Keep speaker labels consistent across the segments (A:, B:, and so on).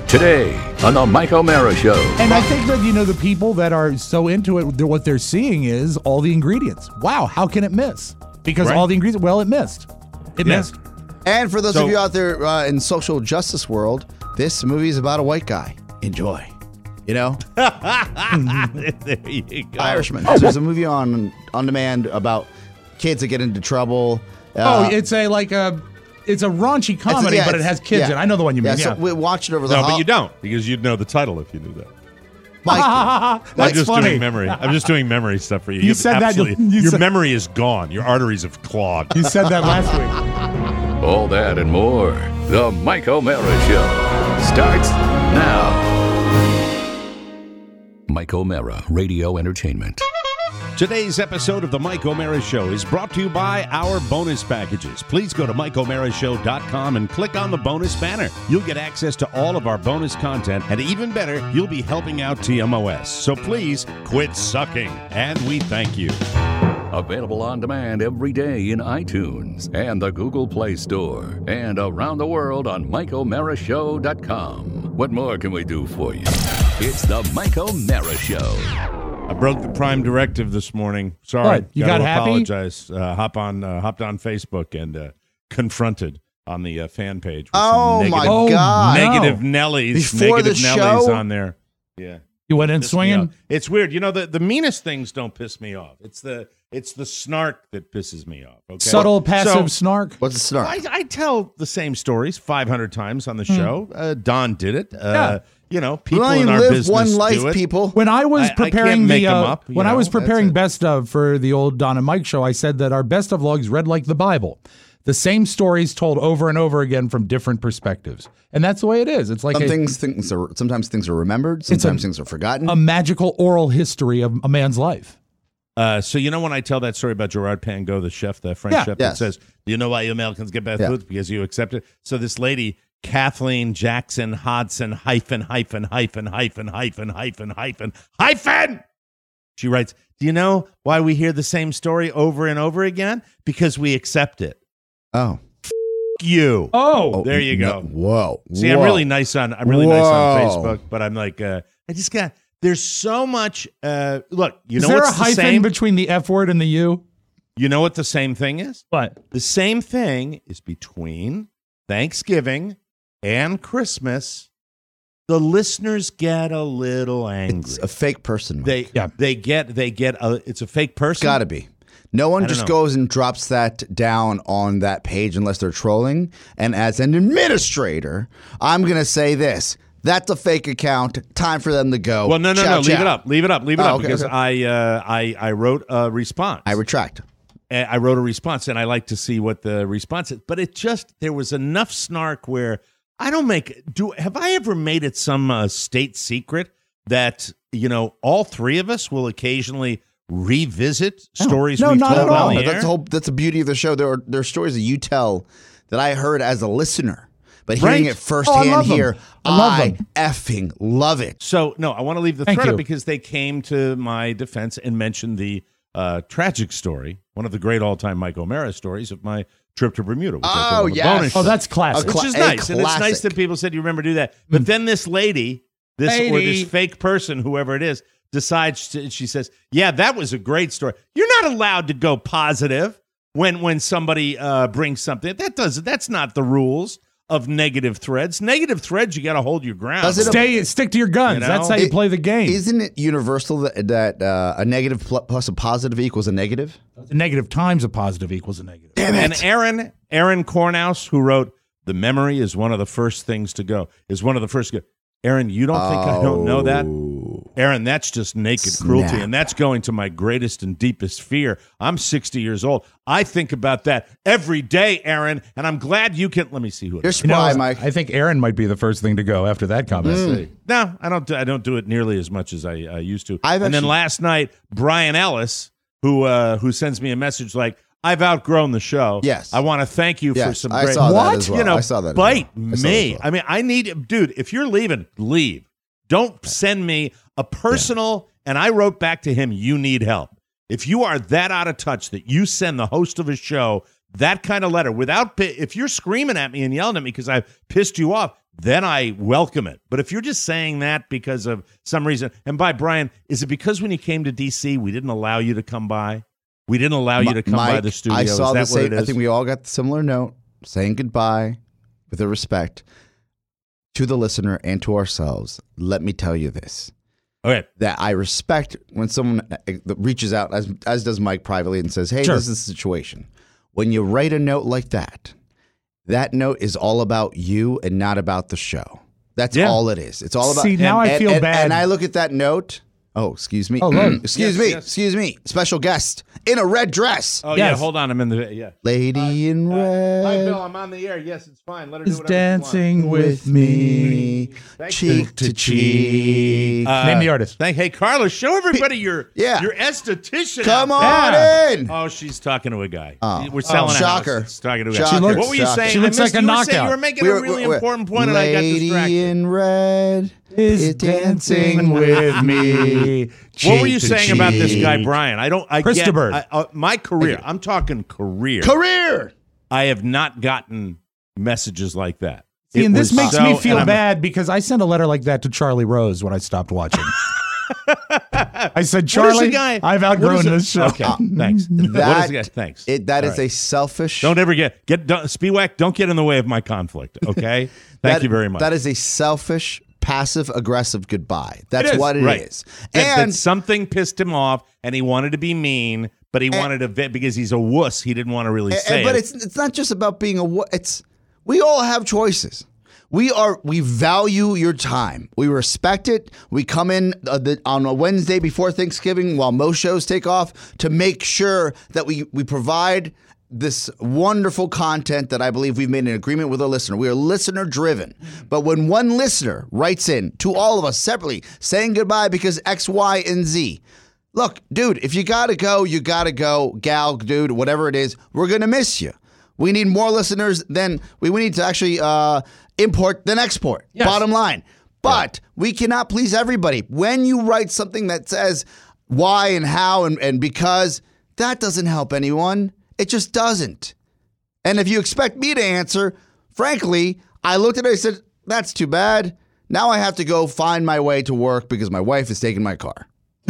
A: Today on the Mike O'Mara Show.
B: And I think that, the people that are so into it, what they're seeing is all the ingredients. Wow, how can it miss? Because all the ingredients, it missed. It missed.
C: And for those of you out there in social justice world, this movie is about a white guy. Enjoy.
D: There you go.
C: Irishman. There's a movie on demand about kids that get into trouble.
B: It's a raunchy comedy, but it has kids in it. I know the one you mean.
C: So we watched it over the
D: but you don't, because you'd know the title if you knew that.
C: Mike,
D: I'm just doing memory. I'm just doing memory stuff for you.
B: You said that.
D: Your memory is gone. Your arteries have clogged.
B: You said that last week.
A: All that and more. The Mike O'Mara Show starts now. Mike O'Mara Radio Entertainment.
D: Today's episode of the Mike O'Mara Show is brought to you by our bonus packages. Please go to MikeO'MaraShow.com and click on the bonus banner. You'll get access to all of our bonus content, and even better, you'll be helping out TMOS. So please quit sucking, and we thank you.
A: Available on demand every day in iTunes and the Google Play Store, and around the world on MikeO'MaraShow.com. What more can we do for you? It's the Mike O'Mara Show.
D: I broke the Prime directive this morning. Sorry,
B: what? You got happy?
D: Apologize. Hopped on Facebook and confronted on the fan page. With
C: my God!
D: Negative Nellies.
C: Before
D: negative
C: the
D: Nellies
C: show?
D: on there. Yeah,
B: you went in swinging.
D: It's weird. The meanest things don't piss me off. It's the snark that pisses me off. Okay?
B: Subtle, passive snark.
C: What's the snark?
D: I tell the same stories 500 times on the show. Don did it. People in our
C: live
D: business
C: one life,
D: do it.
C: people.
B: When I was preparing
D: I was
B: preparing best of for the old Don and Mike show, I said that our best of logs read like the Bible. The same stories told over and over again from different perspectives. And that's the way it is. It's like
C: sometimes things are remembered, sometimes things are forgotten.
B: A magical oral history of a man's life.
D: So when I tell that story about Gerard Pangot, the chef, the French chef, that says, "Do you know why you Americans get bad food? Because you accept it." So this lady, Kathleen Jackson Hodson hyphen. She writes, "Do you know why we hear the same story over and over again? Because we accept it."
C: Oh.
D: You.
B: Oh.
D: There you go.
C: No, whoa.
D: See, I'm really nice on Facebook, but I'm like, there's so much. Look,
B: is there a hyphen between the F word and the U?
D: You know what the same thing is?
B: What?
D: The same thing is between Thanksgiving and Christmas. The listeners get a little angry.
C: It's a fake person.
D: They get it's a fake person.
C: It's got to be. No one just goes and drops that down on that page unless they're trolling. And as an administrator, I'm going to say this. That's a fake account. Time for them to go.
D: Well, no. Leave it up.
C: Okay,
D: because
C: okay.
D: I wrote a response.
C: I retract.
D: I wrote a response, and I like to see what the response is. But there was enough snark where have I ever made it some state secret that, all three of us will occasionally revisit stories we've told on the air?
C: That's the beauty of the show. There are stories that you tell that I heard as a listener. But hearing it firsthand here, I effing love it.
D: So, no, I want to leave the thread up because they came to my defense and mentioned the tragic story, one of the great all-time Mike O'Mara stories of my trip to Bermuda. Which I bonus show,
B: that's classic.
D: Which is nice. And it's nice that people said, you remember to do that. But then this lady, this fake person, whoever it is, she says, yeah, that was a great story. You're not allowed to go positive when somebody brings something. That's not the rules of negative threads. Negative threads, you got to hold your ground.
B: Stick to your guns. That's how you play the game.
C: Isn't it universal that a negative plus a positive equals a negative?
B: A negative times a positive equals a negative.
C: Damn it.
D: And Aaron Kornhaus, who wrote, "The memory is one of the first things to go." Aaron, you don't think I don't know that? Aaron, that's just naked cruelty, and that's going to my greatest and deepest fear. I'm 60 years old. I think about that every day, Aaron, and I'm glad you can. Let me see who it
C: is. You're spry, Mike.
B: I think Aaron might be the first thing to go after that comment.
D: No, I don't do it nearly as much as I used to. Then last night, Brian Ellis, who sends me a message like, "I've outgrown the show.
C: Yes.
D: I want to thank you for some great..."
C: I saw that as well. I saw that.
D: Bite me. I mean, I need... Dude, if you're leaving, leave. Don't send me a personal... And I wrote back to him, "You need help." If you are that out of touch that you send the host of a show that kind of letter, if you're screaming at me and yelling at me because I pissed you off, then I welcome it. But if you're just saying that because of some reason, and by Brian, is it because when you came to D.C., we didn't allow you to come by? We didn't allow you to come by the studio?
C: I saw the
D: is that what
C: same.
D: it is?
C: I think we all got the similar note saying goodbye with a respect to the listener and to ourselves. Let me tell you this.
D: Okay.
C: That I respect when someone reaches out, as does Mike privately, and says, hey,
B: Sure.
C: this is the situation. When you write a note like that, that note is all about you and not about the show. That's all it is. It's all about.
B: See, now I feel bad.
C: And I look at that note. Oh, excuse me.
B: Oh, look.
C: Excuse me. Special guest in a red dress.
D: Oh,
B: Yes.
D: yeah, hold on. I'm in the, yeah.
C: Lady in red.
D: Hi, Bill. I'm on the air. Yes, it's fine. Let her do
B: Is
D: whatever she wants.
B: dancing with me.
D: Thank
C: Cheek to cheek.
B: Name the artist.
D: Hey, Carla, show everybody your
C: Yeah.
D: esthetician.
C: Come
D: out
C: on
D: there.
C: in.
D: Oh, she's talking to a guy.
C: Oh.
D: We're selling a
C: shocker.
D: house. She's talking to a
C: Shocker.
D: guy.
C: She looks-
D: What were you
C: shocker.
D: saying?
B: She looks
D: I
B: like
D: missed
B: a
D: you. You were saying-
B: knockout.
D: You were making a really important point, and I got
C: Lady
D: distracted.
C: in red
B: Is dancing with me.
D: What were you
C: cheek to
D: saying about this guy,
C: cheek.
D: Brian? I
B: Christopher.
D: get my career. I'm talking career.
C: Career.
D: I have not gotten messages like that.
B: See, and this makes me feel
D: and I'm-
B: bad because I sent a letter like that to Charlie Rose when I stopped watching. I said, Charlie, I've outgrown this show.
D: Okay, thanks. What is the guy? Thanks.
C: That
D: All
C: is
D: right.
C: a selfish.
D: Don't ever Spiewak, don't get in the way of my conflict, okay? Thank you very much.
C: That is a selfish, passive-aggressive goodbye. That's
B: is.
C: what it
D: right.
C: is.
D: That something pissed him off, and he wanted to be mean, but he wanted to because he's a wuss. He didn't want to really say
C: but
D: it.
C: it's not just about being we all have choices. We value your time. We respect it. We come in on a Wednesday before Thanksgiving while most shows take off to make sure that we provide this wonderful content that I believe we've made an agreement with our listener. We are listener driven. But when one listener writes in to all of us separately saying goodbye because X, Y, and Z, look, dude, if you got to go, you got to go. Gal, dude, whatever it is, we're going to miss you. We need more listeners than we need to actually import than export.
B: Yes.
C: Bottom line. But we cannot please everybody. When you write something that says why and how and because, that doesn't help anyone. It just doesn't. And if you expect me to answer, frankly, I looked at it and I said, that's too bad. Now I have to go find my way to work because my wife is taking my car.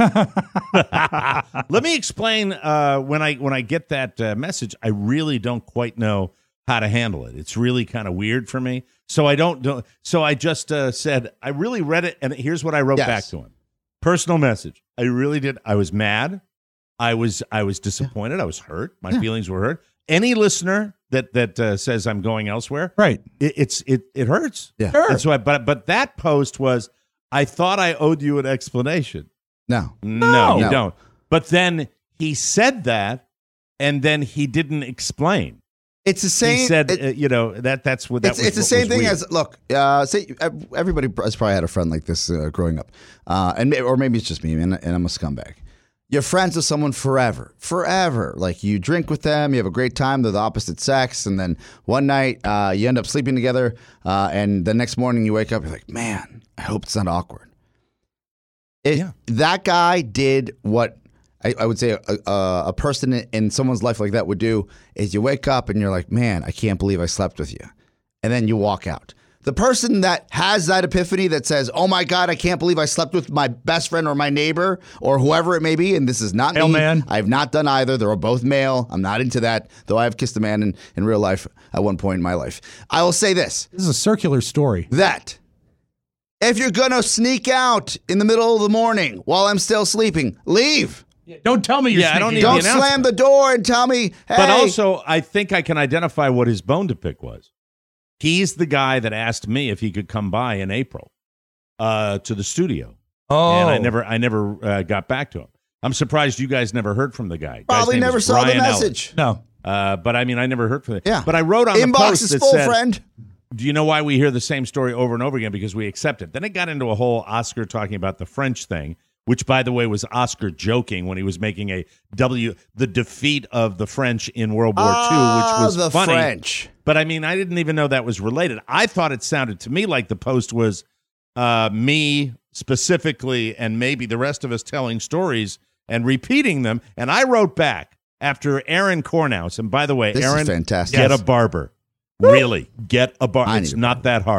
D: Let me explain when I get that message, I really don't quite know how to handle it. It's really kind of weird for me. So I don't so I just said I really read it, and here's what I wrote back to him. Personal message. I really did. I was mad. I was disappointed. I was hurt. My feelings were hurt. Any listener that says I'm going elsewhere,
B: Right.
D: It hurts.
C: Yeah.
B: Sure.
D: And so but that post was, I thought I owed you an explanation.
C: No.
D: No, you
C: No.
D: don't. But then he said that, and then he didn't explain.
C: It's the same.
D: He said, that's what that was.
C: It's the
D: what
C: same
D: was
C: thing
D: weird.
C: as look. Say everybody has probably had a friend like this growing up, or maybe it's just me, and I'm a scumbag. You're friends with someone forever. Like you drink with them, you have a great time. They're the opposite sex, and then one night you end up sleeping together, and the next morning you wake up, you're like, man, I hope it's not awkward. That guy did what I would say a person in someone's life like that would do is you wake up and you're like, man, I can't believe I slept with you. And then you walk out. The person that has that epiphany that says, oh my God, I can't believe I slept with my best friend or my neighbor or whoever it may be, and this is not
B: Male
C: me.
B: man.
C: I have not done either. They're both male. I'm not into that, though I have kissed a man in real life at one point in my life. I will say this,
B: This is a circular story.
C: that if you're going to sneak out in the middle of the morning while I'm still sleeping, leave.
B: Don't tell me you're
D: Yeah, I don't
B: sneaking.
D: need
C: Don't
D: the announcement.
C: slam the door and tell me, hey.
D: But also, I think I can identify what his bone to pick was. He's the guy that asked me if he could come by in April to the studio.
B: Oh.
D: And I never got back to him. I'm surprised you guys never heard from the guy. Guy's
C: Probably
D: name
C: never
D: is
C: saw the
D: Brian Ellis.
C: message.
B: No.
D: But I mean, I never heard from him.
C: Yeah.
D: But I wrote on the
C: Inbox
D: post
C: is
D: that
C: full,
D: said,
C: friend.
D: do you know why we hear the same story over and over again? Because we accept it. Then it got into a whole Oscar talking about the French thing, which, by the way, was Oscar joking when he was making the defeat of the French in World War II, which was
C: the
D: funny.
C: French.
D: But I mean, I didn't even know that was related. I thought it sounded to me like the post was me specifically and maybe the rest of us telling stories and repeating them. And I wrote back after Aaron Cornhouse. And by the way,
C: This is
D: Aaron,
C: fantastic.
D: get
B: Yes.
D: a barber. Really, get a barber.
C: I
D: It's
C: need a
D: not that hard.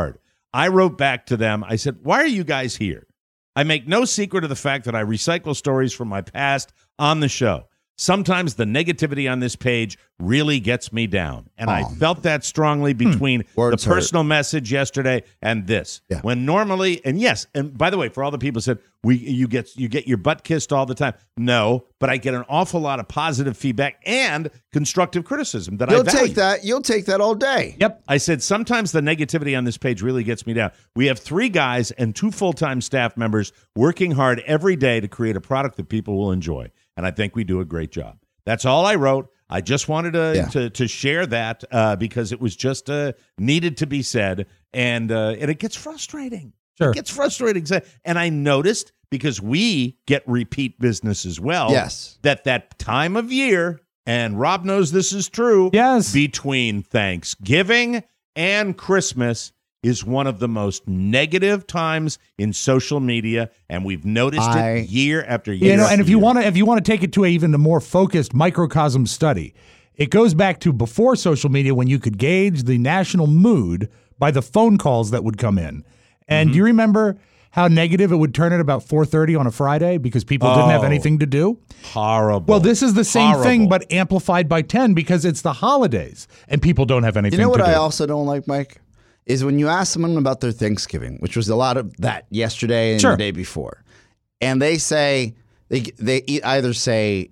D: I wrote back to them. I said, why are you guys here? I make no secret of the fact that I recycle stories from my past on the show. Sometimes the negativity on this page really gets me down. And I felt that strongly between the personal message yesterday and this.
C: Yeah.
D: When normally, and yes, and by the way, for all the people who said, you get your butt kissed all the time. No, but I get an awful lot of positive feedback and constructive criticism that I value.
C: You'll take that all day.
B: Yep.
D: I said, sometimes the negativity on this page really gets me down. We have 3 guys and 2 full-time staff members working hard every day to create a product that people will enjoy. And I think we do a great job. That's all I wrote. I just wanted to share that because it was just needed to be said. And it gets frustrating.
B: Sure.
D: It gets frustrating. And I noticed, because we get repeat business as well,
C: Yes.
D: that time of year, and Rob knows this is true,
B: Yes.
D: between Thanksgiving and Christmas is one of the most negative times in social media, and we've noticed it year after year.
B: And if you want to take it to even a more focused microcosm study, it goes back to before social media, when you could gauge the national mood by the phone calls that would come in. And do you remember how negative it would turn at about 4:30 on a Friday because people didn't have anything to do?
D: Horrible.
B: Well, this is the same thing, but amplified by 10 because it's the holidays and people don't have anything to do.
C: You know what I also don't like, Mike? Is when you ask someone about their Thanksgiving, which was a lot of that yesterday and the day before, and they say, they either say,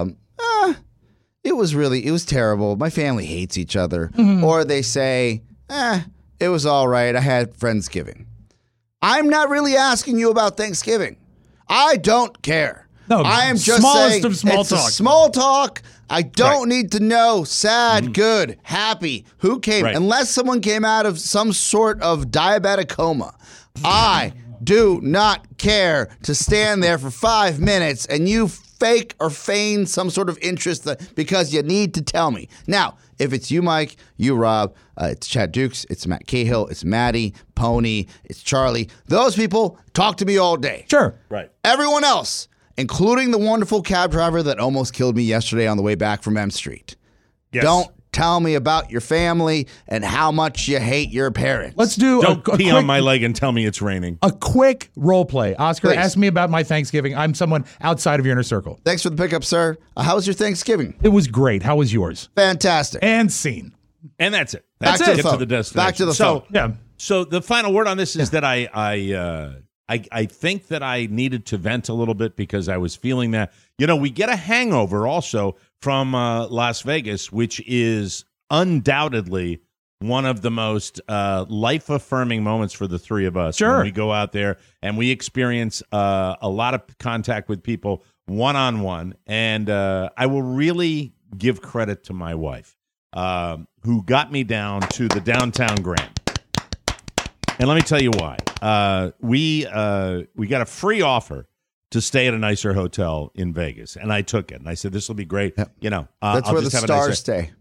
C: it was terrible. My family hates each other. Or they say, it was all right. I had Friendsgiving. I'm not really asking you about Thanksgiving. I don't care.
B: No,
C: I am just saying
B: of small
C: it's
B: talk.
C: a small talk. I don't need to know sad, good, happy, who came. Unless someone came out of some sort of diabetic coma. I do not care to stand there for 5 minutes and you fake or feign some sort of interest because you need to tell me. Now, if it's you, Mike, you, Rob, it's Chad Dukes, it's Matt Cahill, it's Maddie, Pony, it's Charlie. Those people talk to me all day.
B: Sure.
D: Right.
C: Everyone else, including the wonderful cab driver that almost killed me yesterday on the way back from M Street.
D: Yes.
C: Don't tell me about your family and how much you hate your parents.
B: Let's do
D: Don't
B: a
D: pee
B: quick,
D: on my leg and tell me it's raining.
B: a quick role play. Oscar,
C: Please.
B: ask me about my Thanksgiving. I'm someone outside of your inner circle.
C: Thanks for the pickup, sir. How was your Thanksgiving?
B: It was great. How was yours?
C: Fantastic.
B: And scene.
D: And that's it.
C: Back
D: That's
C: to
D: it.
C: the
D: Get
C: phone.
D: to the destination.
C: Back to the phone.
B: Yeah.
D: So the final word on this is that I think that I needed to vent a little bit because I was feeling that, we get a hangover also from Las Vegas, which is undoubtedly one of the most life-affirming moments for the 3 of us.
B: Sure.
D: When we go out there and we experience a lot of contact with people one-on-one. And I will really give credit to my wife, who got me down to the downtown Grand. And let me tell you why. We got a free offer to stay at a nicer hotel in Vegas, and I took it. And I said, "This will be great."
C: That's
D: I'll
C: where the
D: just have a
C: stars
D: nice
C: stay.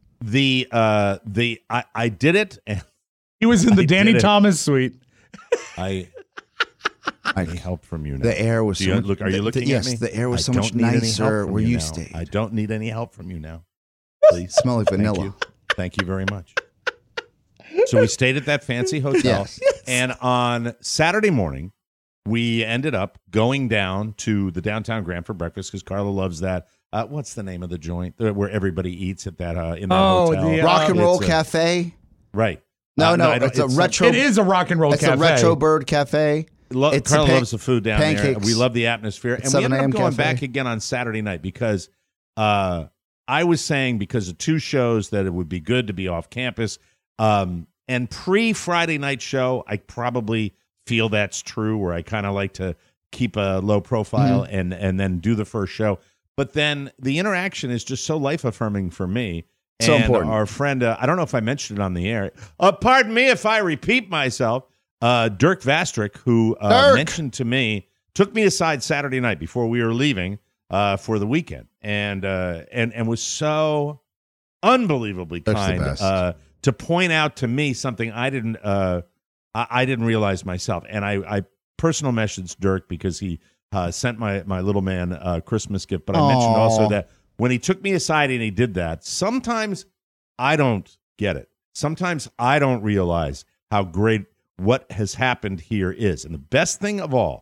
D: I did it, and
B: He was in the
D: I
B: Danny
D: did it.
B: Thomas suite.
D: I need help from you now.
C: The air was
D: Do you
C: so
D: look. Are you looking
C: yes,
D: at me?
C: the air was so
D: I
C: much
D: don't need any help
C: nicer
D: from
C: where you
D: now.
C: stayed.
D: I don't need any help from you now. Please
C: Smell like
D: Thank
C: vanilla.
D: you. Thank you very much. So we stayed at that fancy hotel,
C: Yes.
D: and on Saturday morning, we ended up going down to the downtown Grand for breakfast because Carla loves that. What's the name of the joint where everybody eats at that in that hotel?
B: the,
C: Rock and Roll
D: It's
C: Cafe.
D: Right.
C: No,
D: I don't-
C: it's a retro.
B: It is a rock and roll
C: It's
B: cafe.
C: a retro bird cafe. It's
D: Carla
C: a
D: loves the food down there.
C: pancakes.
D: We love the atmosphere. And we
C: 7
D: ended up
C: a.m.
D: going
C: cafe.
D: back again on Saturday night because I was saying because of 2 shows that it would be good to be off campus. And pre-Friday night show, I probably feel that's true, where I kind of like to keep a low profile and then do the first show. But then the interaction is just so life-affirming for me.
C: So
D: and
C: important.
D: Our friend, I don't know if I mentioned it on the air. Pardon me if I repeat myself. Dirk Vastrick, who mentioned to me, took me aside Saturday night before we were leaving for the weekend, and was so unbelievably
C: That's the
D: kind
C: best.
D: to point out to me something I didn't realize myself. And I personal messaged Dirk because he sent my little man a Christmas gift. But I mentioned also that when he took me aside and he did that, sometimes I don't get it. Sometimes I don't realize how great what has happened here is. And the best thing of all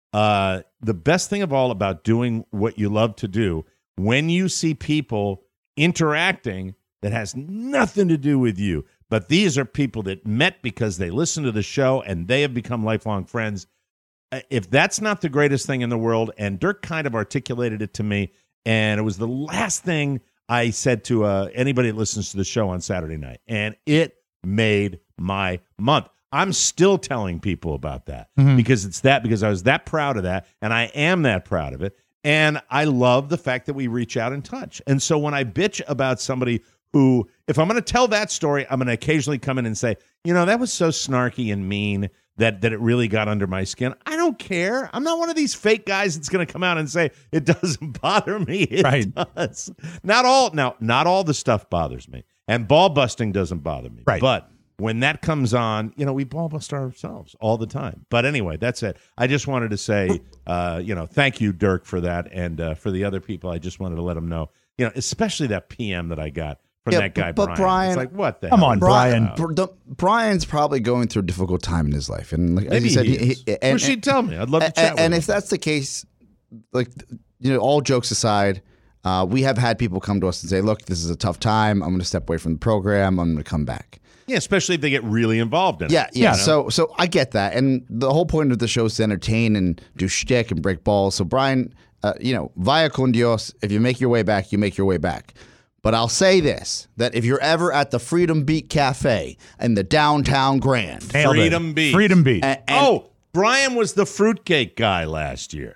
D: about doing what you love to do, when you see people interacting that has nothing to do with you, but these are people that met because they listened to the show and they have become lifelong friends. If that's not the greatest thing in the world, and Dirk kind of articulated it to me, and it was the last thing I said to anybody that listens to the show on Saturday night, and it made my month. I'm still telling people about that because I was that proud of that, and I am that proud of it, and I love the fact that we reach out and touch. And so when I bitch about somebody who, if I'm going to tell that story, I'm going to occasionally come in and say, that was so snarky and mean that it really got under my skin. I don't care. I'm not one of these fake guys that's going to come out and say it doesn't bother me. It does. Not all the stuff bothers me, and ball busting doesn't bother me.
B: Right.
D: But when that comes on, we ball bust ourselves all the time. But anyway, that's it. I just wanted to say, thank you, Dirk, for that, and for the other people, I just wanted to let them know, especially that PM that I got from that guy,
C: but
D: Brian. It's like, what the
B: Come
D: hell?
B: on, Brian.
C: Brian's probably going through a difficult time in his life, and like,
D: Maybe
C: as you
D: he
C: said,
D: is. Wish he'd tell me. I'd love to chat with him.
C: And if that's the case, like, all jokes aside, we have had people come to us and say, "Look, this is a tough time. I'm going to step away from the program. I'm going to come back."
D: Yeah, especially if they get really involved in it.
C: Yeah. So I get that, and the whole point of the show is to entertain and do shtick and break balls. So Brian, vaya con Dios. If you make your way back, you make your way back. But I'll say this, that if you're ever at the Freedom Beat Cafe in the downtown Grand.
D: Freedom Beat.
C: And
D: Brian was the fruitcake guy last year.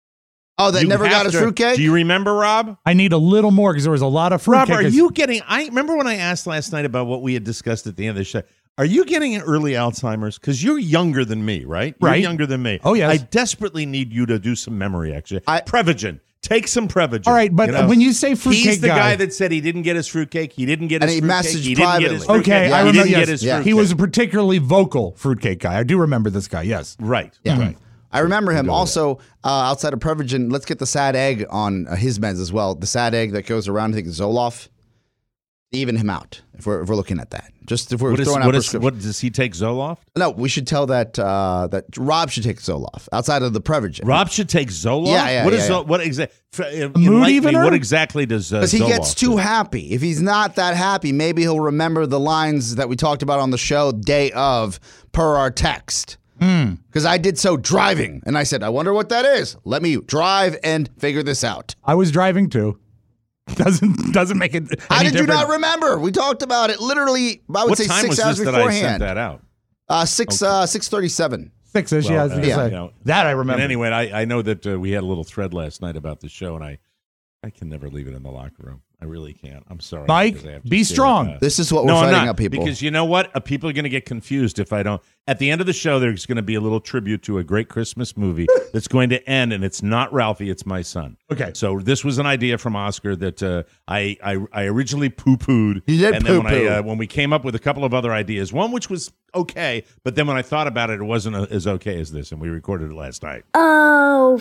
C: Oh, that never got his fruitcake?
D: Do you remember, Rob?
B: I need a little more because there was a lot of
D: Rob,
B: fruitcake.
D: are you getting... I remember when I asked last night about what we had discussed at the end of the show. Are you getting early Alzheimer's? Because you're younger than me, right? You're
B: Right.
D: younger than me.
B: Oh, yes.
D: I desperately need you to do some memory, actually. Prevagen. Take some Prevagen.
B: All right, but when you say fruitcake
D: he's the guy that said he didn't get his fruitcake. He didn't get his
C: he
D: fruitcake.
C: messaged
D: He didn't get his
C: privately.
D: fruitcake.
B: Okay,
C: Yeah,
B: I
C: he
B: remember.
C: didn't
B: Yes,
C: get his fruitcake.
B: he was a particularly vocal fruitcake guy. I do remember this guy. Yes.
D: Right.
C: Yeah.
D: Right.
C: I remember him also outside of Prevagen. Let's get the sad egg on his meds as well. The sad egg that goes around, I think, Zoloft. Even him out if we're looking at that. Just if we're throwing out prescription.
D: What does he take Zoloft?
C: No, we should tell that Rob should take Zoloft outside of the Prevagen.
D: Rob should take Zoloft.
C: Yeah.
D: What is what exactly?
B: mood evener?
D: What exactly does
C: Because he
D: Zoloft
C: gets too
D: do?
C: happy. If he's not that happy, maybe he'll remember the lines that we talked about on the show day of per our text. Because I did so driving, and I said, I wonder what that is. Let me drive and figure this out.
B: I was driving too. Doesn't make it.
C: How
B: any
C: did you not
B: different.
C: remember? We talked about it literally, I would
D: What
C: say
D: time
C: 6
D: was
C: hours
D: this that
C: beforehand.
D: I sent that out?
C: 6:37.
B: 6-ish, yeah. I was gonna
C: yeah.
B: say. That I remember.
D: And anyway, I know that we had a little thread last night about the show, and I can never leave it in the locker room. I really can't. I'm sorry.
B: Mike,
D: because I have to
B: be
D: share
B: strong.
D: it.
C: This is what we're
D: No, I'm
C: fighting
D: not,
C: up, people.
D: because you know what? People are going to get confused if I don't. At the end of the show, there's going to be a little tribute to a great Christmas movie that's going to end, and it's not Ralphie, it's my son.
B: Okay.
D: So this was an idea from Oscar that I originally poo-pooed.
C: You did
D: and then
C: poo-poo.
D: when we came up with a couple of other ideas, one which was okay, but then when I thought about it, it wasn't as okay as this, and we recorded it last night.
E: Oh,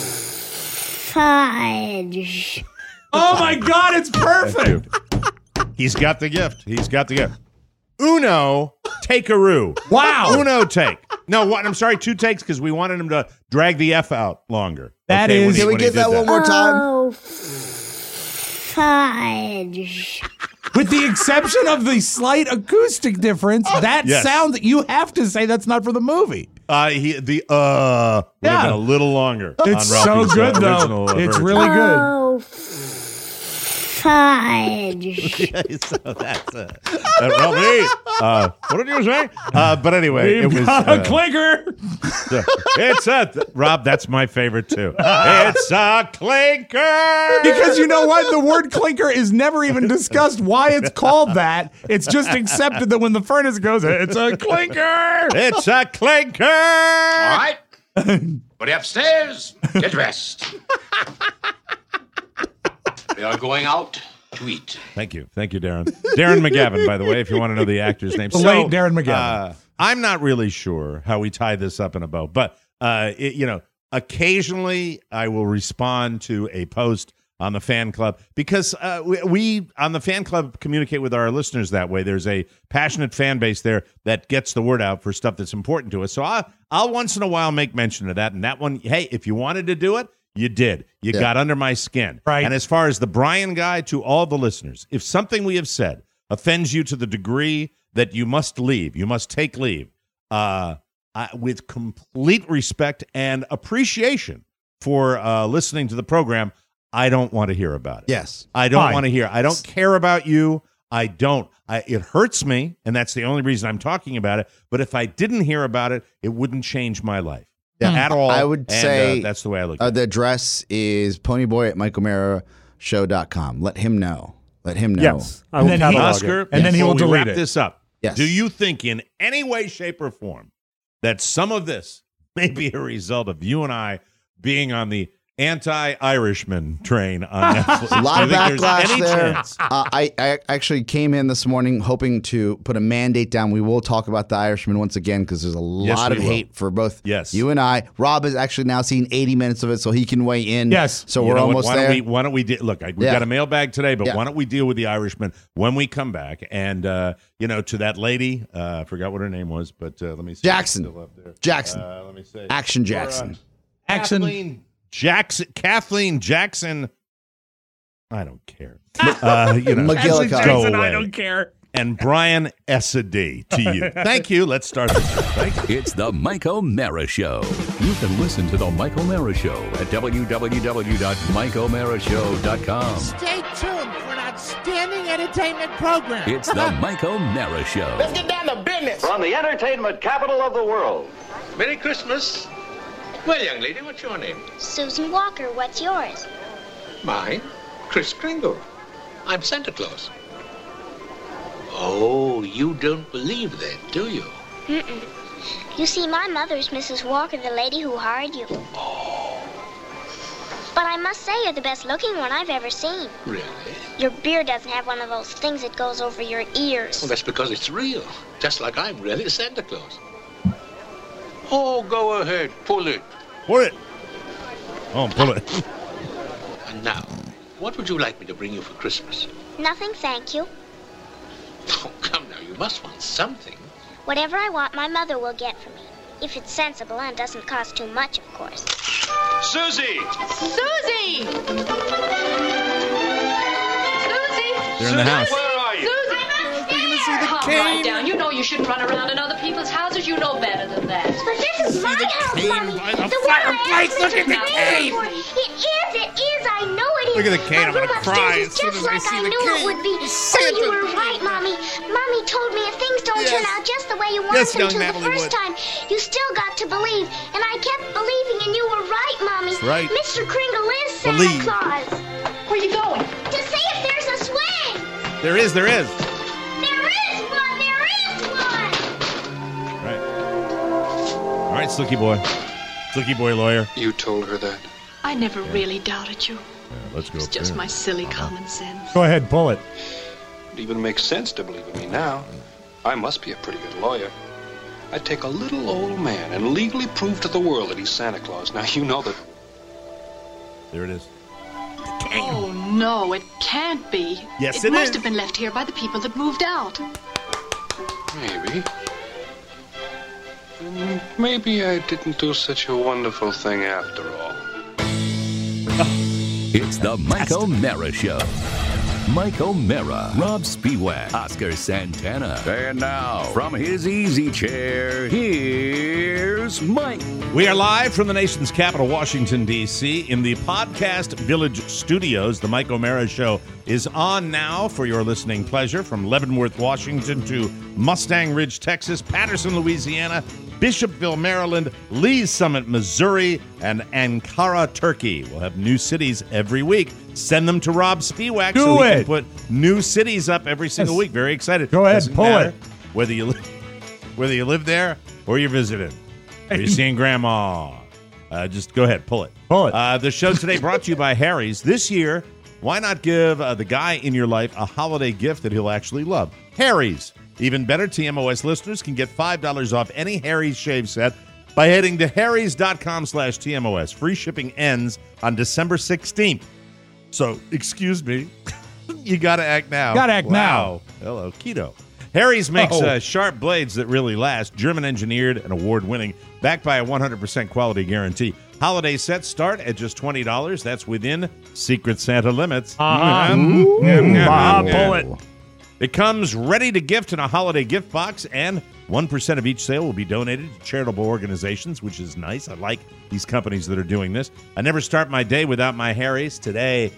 E: fudge.
B: Oh my God, it's perfect.
D: He's got the gift. He's got the gift. Uno, take-a-roo.
B: Wow.
D: Uno take. No, what? I'm sorry, 2 takes because we wanted him to drag the F out longer.
B: That
D: Okay,
B: is-
D: when he-
C: Can we
D: when he
C: get
D: did
C: that one more time?
E: Oh, fudge.
B: With the exception of the slight acoustic difference, that
D: Yes.
B: sound you have to say that's not for the movie.
D: would have been a little longer.
B: It's
D: on
B: so
D: Ralphie's,
B: good
D: original,
B: though. It's
D: version.
B: really good.
E: Oh, fudge.
D: So that's Ralphie. What did you say? But anyway, it
B: We've
D: was
B: got a clinker.
D: it's a Rob. That's my favorite too. It's a clinker.
B: Because you know what? The word clinker is never even discussed why it's called that. It's just accepted that when the furnace goes, it's a clinker.
D: It's a clinker.
F: All right. Everybody upstairs. Get dressed. We are going out to eat.
D: Thank you, Darren. Darren McGavin, by the way, if you want to know the actor's name.
B: The late Darren McGavin.
D: I'm not really sure how we tie this up in a bow, but occasionally I will respond to a post on the fan club, because we on the fan club communicate with our listeners that way. There's a passionate fan base there that gets the word out for stuff that's important to us. So I'll once in a while make mention of that. And that one, hey, if you wanted to do it, you did. You got under my skin.
B: Right.
D: And as far as the Brian guy, to all the listeners, if something we have said offends you to the degree that you must leave, you must take leave, with complete respect and appreciation for listening to the program, I don't want to hear about it.
C: Yes.
D: I don't want to hear. I don't care about you. I don't. It hurts me, and that's the only reason I'm talking about it. But if I didn't hear about it, it wouldn't change my life at all.
C: I would say
D: that's the way I look at it.
C: The address is ponyboy@michaelmarashow.com. Let him know. Let him know.
G: Yes. I will catalog
D: Oscar,
G: it.
B: And then he will
D: before we
B: delete
D: wrap
B: it.
D: this up.
C: Yes.
D: Do you think in any way, shape, or form that some of this may be a result of you and I being on the anti-Irishman train on Netflix?
C: A lot of
D: Do you think
C: backlash
D: there's any
C: there.
D: chance?
C: I actually came in this morning hoping to put a mandate down. We will talk about the Irishman once again because there's a lot of
D: we will.
C: hate for both
D: Yes.
C: you and I. Rob has actually now seen 80 minutes of it, so he can weigh in.
B: Yes.
C: So
D: You
C: we're
D: know what?
C: almost
D: Why
C: there.
D: Why don't we look? We
C: Yeah.
D: got a mailbag today, but
C: Yeah.
D: why don't we deal with the Irishman when we come back? And to that lady, I forgot what her name was, but let me see.
C: Jackson.
D: It's still up there.
C: Jackson.
D: Let me see.
C: Action Jackson.
D: Kathleen Jackson. I don't care.
C: McGillicuddy.
D: go away.
B: I don't care.
D: And Brian Essady to you. Thank you. Let's start the show. Thank you.
A: It's the Mike O'Mara Show. You can listen to the Mike O'Mara Show at www.mikeomarashow.com.
H: Stay tuned for an outstanding entertainment program.
A: It's the Mike O'Mara Show.
F: Get down to business.
I: From the entertainment capital of the world.
F: Merry Christmas. Well, young lady, what's your name?
E: Susan Walker, what's yours?
F: Mine, Kris Kringle. I'm Santa Claus. Oh, you don't believe that, do you?
E: Mm-mm. You see, my mother's Mrs. Walker, the lady who hired you.
F: Oh,
E: But I must say you're the best looking one I've ever seen.
F: really?
E: Your beard doesn't have one of those things that goes over your ears.
F: Well, that's because it's real. Just like I'm really Santa Claus. Oh, go ahead, pull it.
D: Pull it. Oh, pull it.
F: And now, what would you like me to bring you for Christmas?
E: Nothing, thank you.
F: Oh, come now, you must want something.
E: Whatever I want, my mother will get for me. If it's sensible and doesn't cost too much, of course.
F: Susie!
J: Susie! Susie!
D: They're in the house.
F: Where are you?
J: Susie! Calm right down. You know you shouldn't run around in other people's houses. You know better than that.
E: But this is my house, Mommy.
D: by the
E: The one I
D: fireplace.
E: asked
D: Look
E: Mr.
D: at the
E: Kramer
D: cane.
E: for. It is. I know it is.
D: Look at the cane.
E: My
D: I'm gonna
E: room
D: cry
E: upstairs is
D: as soon
E: just
D: as I
E: like
D: see
E: I
D: the
E: knew
D: cane.
E: it would be.
D: The
E: So
D: Santa
E: you were
D: cane.
E: right, Mommy. Mommy told me if things don't
D: Yes.
E: turn out just the way you want
D: Yes,
E: them
D: young
E: to
D: Natalie
E: the first
D: Wood.
E: time, you still got to believe. And I kept believing, and you were right, Mommy.
D: That's right.
E: Mr. Kringle is Santa
D: Believe.
E: Claus.
J: Where you going?
E: To see if there's a swing.
D: There is.
E: There is one. There is one.
D: Right. All right, Slicky boy. Slicky boy lawyer.
K: You told her that?
J: I never really doubted you.
D: Yeah, let's go.
J: It's
D: up
J: just
D: there.
J: my silly common sense.
B: Go ahead, pull it.
K: It even makes sense to believe in me now. I must be a pretty good lawyer. I'd take a little old man and legally prove to the world that he's Santa Claus. Now, you know that...
D: There it is.
J: Oh, no, it can't be.
D: Yes,
J: it
D: it
J: must
D: is.
J: have been left here by the people that moved out.
K: Maybe. And maybe I didn't do such a wonderful thing after all.
A: It's the Mike O'Mara Show. Mike O'Mara, Rob Spiewak, Oscar Santana. And now, from his easy chair, here's Mike.
D: We are live from the nation's capital, Washington, D.C., in the Podcast Village Studios. The Mike O'Mara Show is on now for your listening pleasure from Leavenworth, Washington to Mustang Ridge, Texas, Patterson, Louisiana, Bishopville, Maryland, Lee's Summit, Missouri, and Ankara, Turkey. We'll have new cities every week. Send them to Rob Spiewak
B: Do
D: so he can
B: it.
D: put new cities up every single
B: Yes.
D: week. Very excited.
B: Go ahead,
D: Doesn't
B: pull
D: matter
B: it.
D: Whether you live there or you're visiting. Or you're seeing Grandma. Just go ahead, pull it.
B: Pull it.
D: The show today brought to you by Harry's. This year, why not give the guy in your life a holiday gift that he'll actually love? Harry's. Even better, TMOS listeners can get $5 off any Harry's shave set by heading to harrys.com/TMOS. Free shipping ends on December 16th. So, excuse me. You got to act now.
B: Gotta act now.
D: Hello, keto. Harry's makes sharp blades that really last, German engineered and award winning, backed by a 100% quality guarantee. Holiday sets start at just $20. That's within Secret Santa limits.
B: Pull it.
D: It comes ready to gift in a holiday gift box, and 1% of each sale will be donated to charitable organizations, which is nice. I like these companies that are doing this. I never start my day without my Harry's. Today,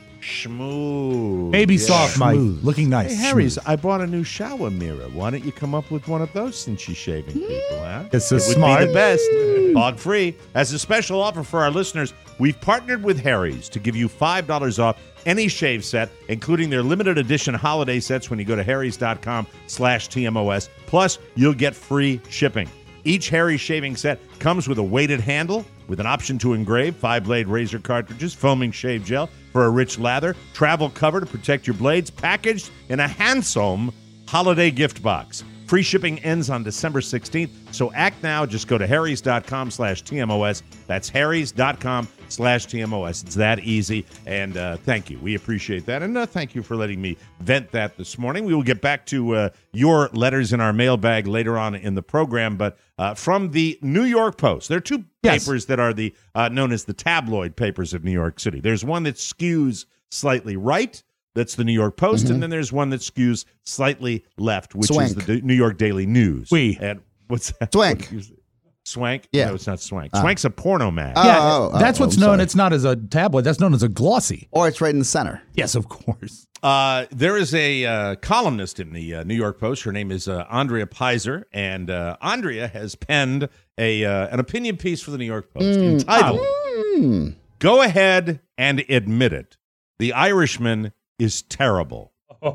D: schmoo.
B: Baby soft, Mike. Looking nice.
D: Hey, Harry's, I bought a new shower mirror. Why don't you come up with one of those since she's shaving people, huh?
B: This is
D: It would
B: smart.
D: be the best. Bog free. As a special offer for our listeners, we've partnered with Harry's to give you $5 off any shave set, including their limited edition holiday sets when you go to harrys.com/TMOS. Plus, you'll get free shipping. Each Harry's shaving set comes with a weighted handle with an option to engrave, 5-blade razor cartridges, foaming shave gel for a rich lather, travel cover to protect your blades, packaged in a handsome holiday gift box. Free shipping ends on December 16th, so act now. Just go to harrys.com/TMOS. That's harrys.com/TMOS. It's that easy, and thank you. We appreciate that, and thank you for letting me vent that this morning. We will get back to your letters in our mailbag later on in the program, but from the New York Post, there are two papers that are the known as the tabloid papers of New York City. There's one that skews slightly right. That's the New York Post, and then there's one that skews slightly left, which is the New York Daily News. And what's that?
C: Swank.
D: Swank?
C: Yeah.
D: No, it's not Swank. Swank's a porno mag.
B: That's what's known. It's not as a tabloid. That's known as a glossy.
C: Or it's right in the center.
B: Yes, of course.
D: There is a columnist in the New York Post. Her name is Andrea Pizer, and Andrea has penned an opinion piece for the New York Post entitled, Go Ahead and Admit It. The Irishman is terrible.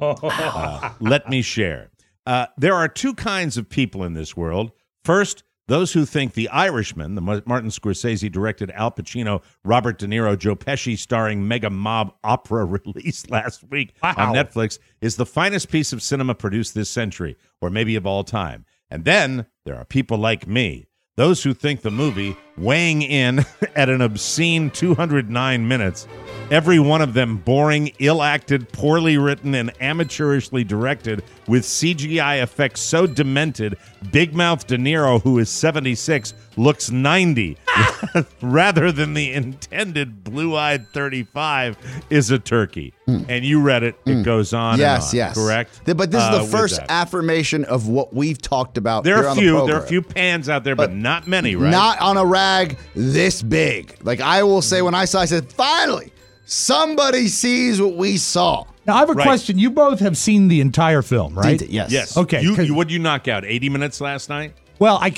D: Let me share. There are two kinds of people in this world. First, those who think The Irishman, the Martin Scorsese-directed Al Pacino, Robert De Niro, Joe Pesci starring mega mob opera released last week on Netflix, is the finest piece of cinema produced this century, or maybe of all time. And then there are people like me, those who think the movie, weighing in at an obscene 209 minutes, every one of them boring, ill-acted, poorly written, and amateurishly directed, with CGI effects so demented, big-mouthed De Niro, who is 76, looks 90, rather than the intended blue-eyed 35, is a turkey. And you read it. It goes on and on. Yes. Correct?
C: But this is the first affirmation of what we've talked about
D: there
C: here
D: are
C: on
D: few,
C: the program.
D: There are a few pans out there, but not many, right?
C: Not on a rag this big. Like I will say, when I saw, I said, finally, somebody sees what we saw.
B: Now, I have a question. You both have seen the entire film, right?
C: Yes.
D: Yes.
B: Okay.
D: What did you knock out? 80 minutes last night?
B: Well, I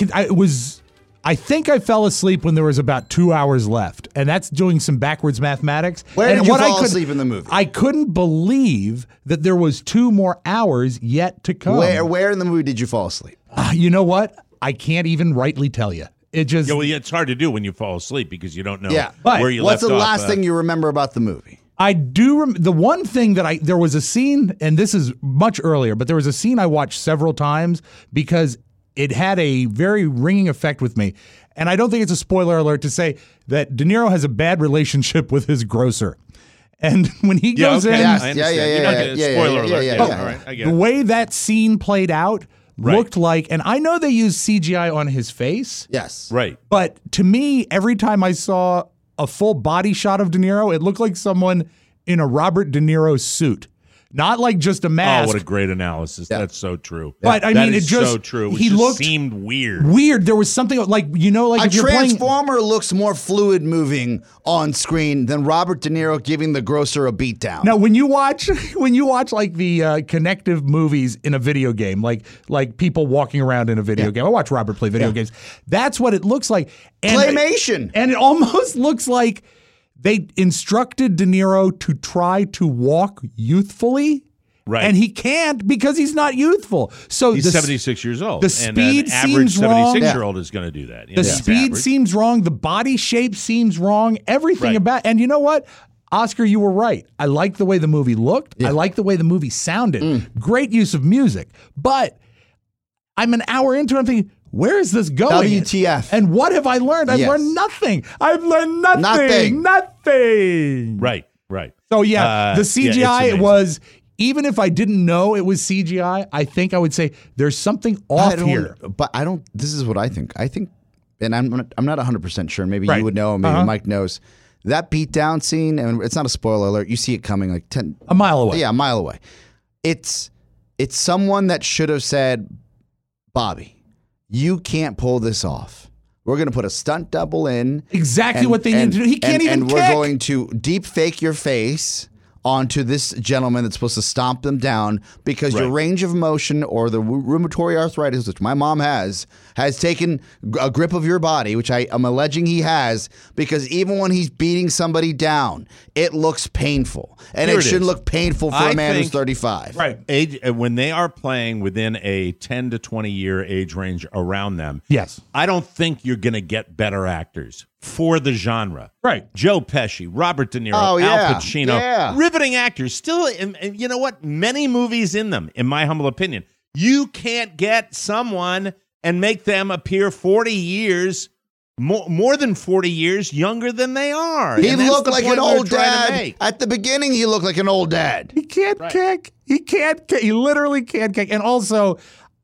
B: think I fell asleep when there was about 2 hours left, and that's doing some backwards mathematics.
C: Where did you fall asleep in the movie?
B: I couldn't believe that there was 2 more hours yet to come.
C: Where in the movie did you fall asleep?
B: You know what? I can't even rightly tell you. It just
D: it's hard to do when you fall asleep because you don't know
C: where
D: you
C: left off. What's the last thing you remember about the movie?
B: I do. The one thing that there was a scene, and this is much earlier, but there was a scene I watched several times because it had a very ringing effect with me. And I don't think it's a spoiler alert to say that De Niro has a bad relationship with his grocer. And when he goes in,
D: spoiler alert. All right, I get it.
B: The way that scene played out looked like, and I know they used CGI on his face.
C: Yes.
D: Right.
B: But to me, every time I saw a full body shot of De Niro, it looked like someone in a Robert De Niro suit. Not like just a mask.
D: Oh, what a great analysis. Yeah. That's so true.
B: But I mean, it just
D: so true.
B: He looked
D: seemed weird.
B: There was something like, like
C: a
B: if you're
C: Transformer looks more fluid moving on screen than Robert De Niro giving the grocer a beatdown.
B: Now, when you watch like the connective movies in a video game, like people walking around in a video game. I watch Robert play video games. That's what it looks like. And
C: Claymation.
B: And it almost looks like they instructed De Niro to try to walk youthfully,
D: right?
B: And he can't because he's not youthful. So
D: he's 76 years old.
B: The speed
D: and an average
B: seems wrong.
D: 76-year-old is going to do that.
B: The speed seems wrong. The body shape seems wrong. Everything about. And you know what, Oscar, you were right. I like the way the movie looked. I like the way the movie sounded. Great use of music. But I'm an hour into it. I'm thinking, where is this going?
C: WTF.
B: And what have I learned? I've learned nothing. I've learned nothing. Nothing.
D: Right. Right.
B: So yeah, the CGI
D: it's
B: was, even if I didn't know it was CGI, I think I would say there's something off here.
C: But I don't. This is what I think. I think, and I'm not 100% sure. Maybe
B: Right.
C: you would know. Maybe Mike knows. That beatdown scene, and it's not a spoiler alert. You see it coming like
B: a mile away.
C: Yeah, a mile away. It's someone that should have said, Bobby, you can't pull this off. We're going to put a stunt double in.
B: Exactly what they need to do. He can't even
C: And
B: kick.
C: we're going to deep fake your face onto this gentleman that's supposed to stomp them down because your range of motion or the rheumatoid arthritis, which my mom has taken a grip of your body, which I am alleging he has, because even when he's beating somebody down, it looks painful. And it shouldn't look painful for a man who's 35.
D: Right. When they are playing within a 10 to 20 year age range around them,
B: yes,
D: I don't think you're going to get better actors for the genre.
B: Right.
D: Joe Pesci, Robert De Niro, Al Pacino, riveting actors. Still, and you know what? Many movies in them, in my humble opinion. You can't get someone and make them appear 40 years, more than 40 years younger than they are.
C: He looked like an old dad. At the beginning, he looked like an old dad.
B: He can't kick. He can't kick. He literally can't kick. And also,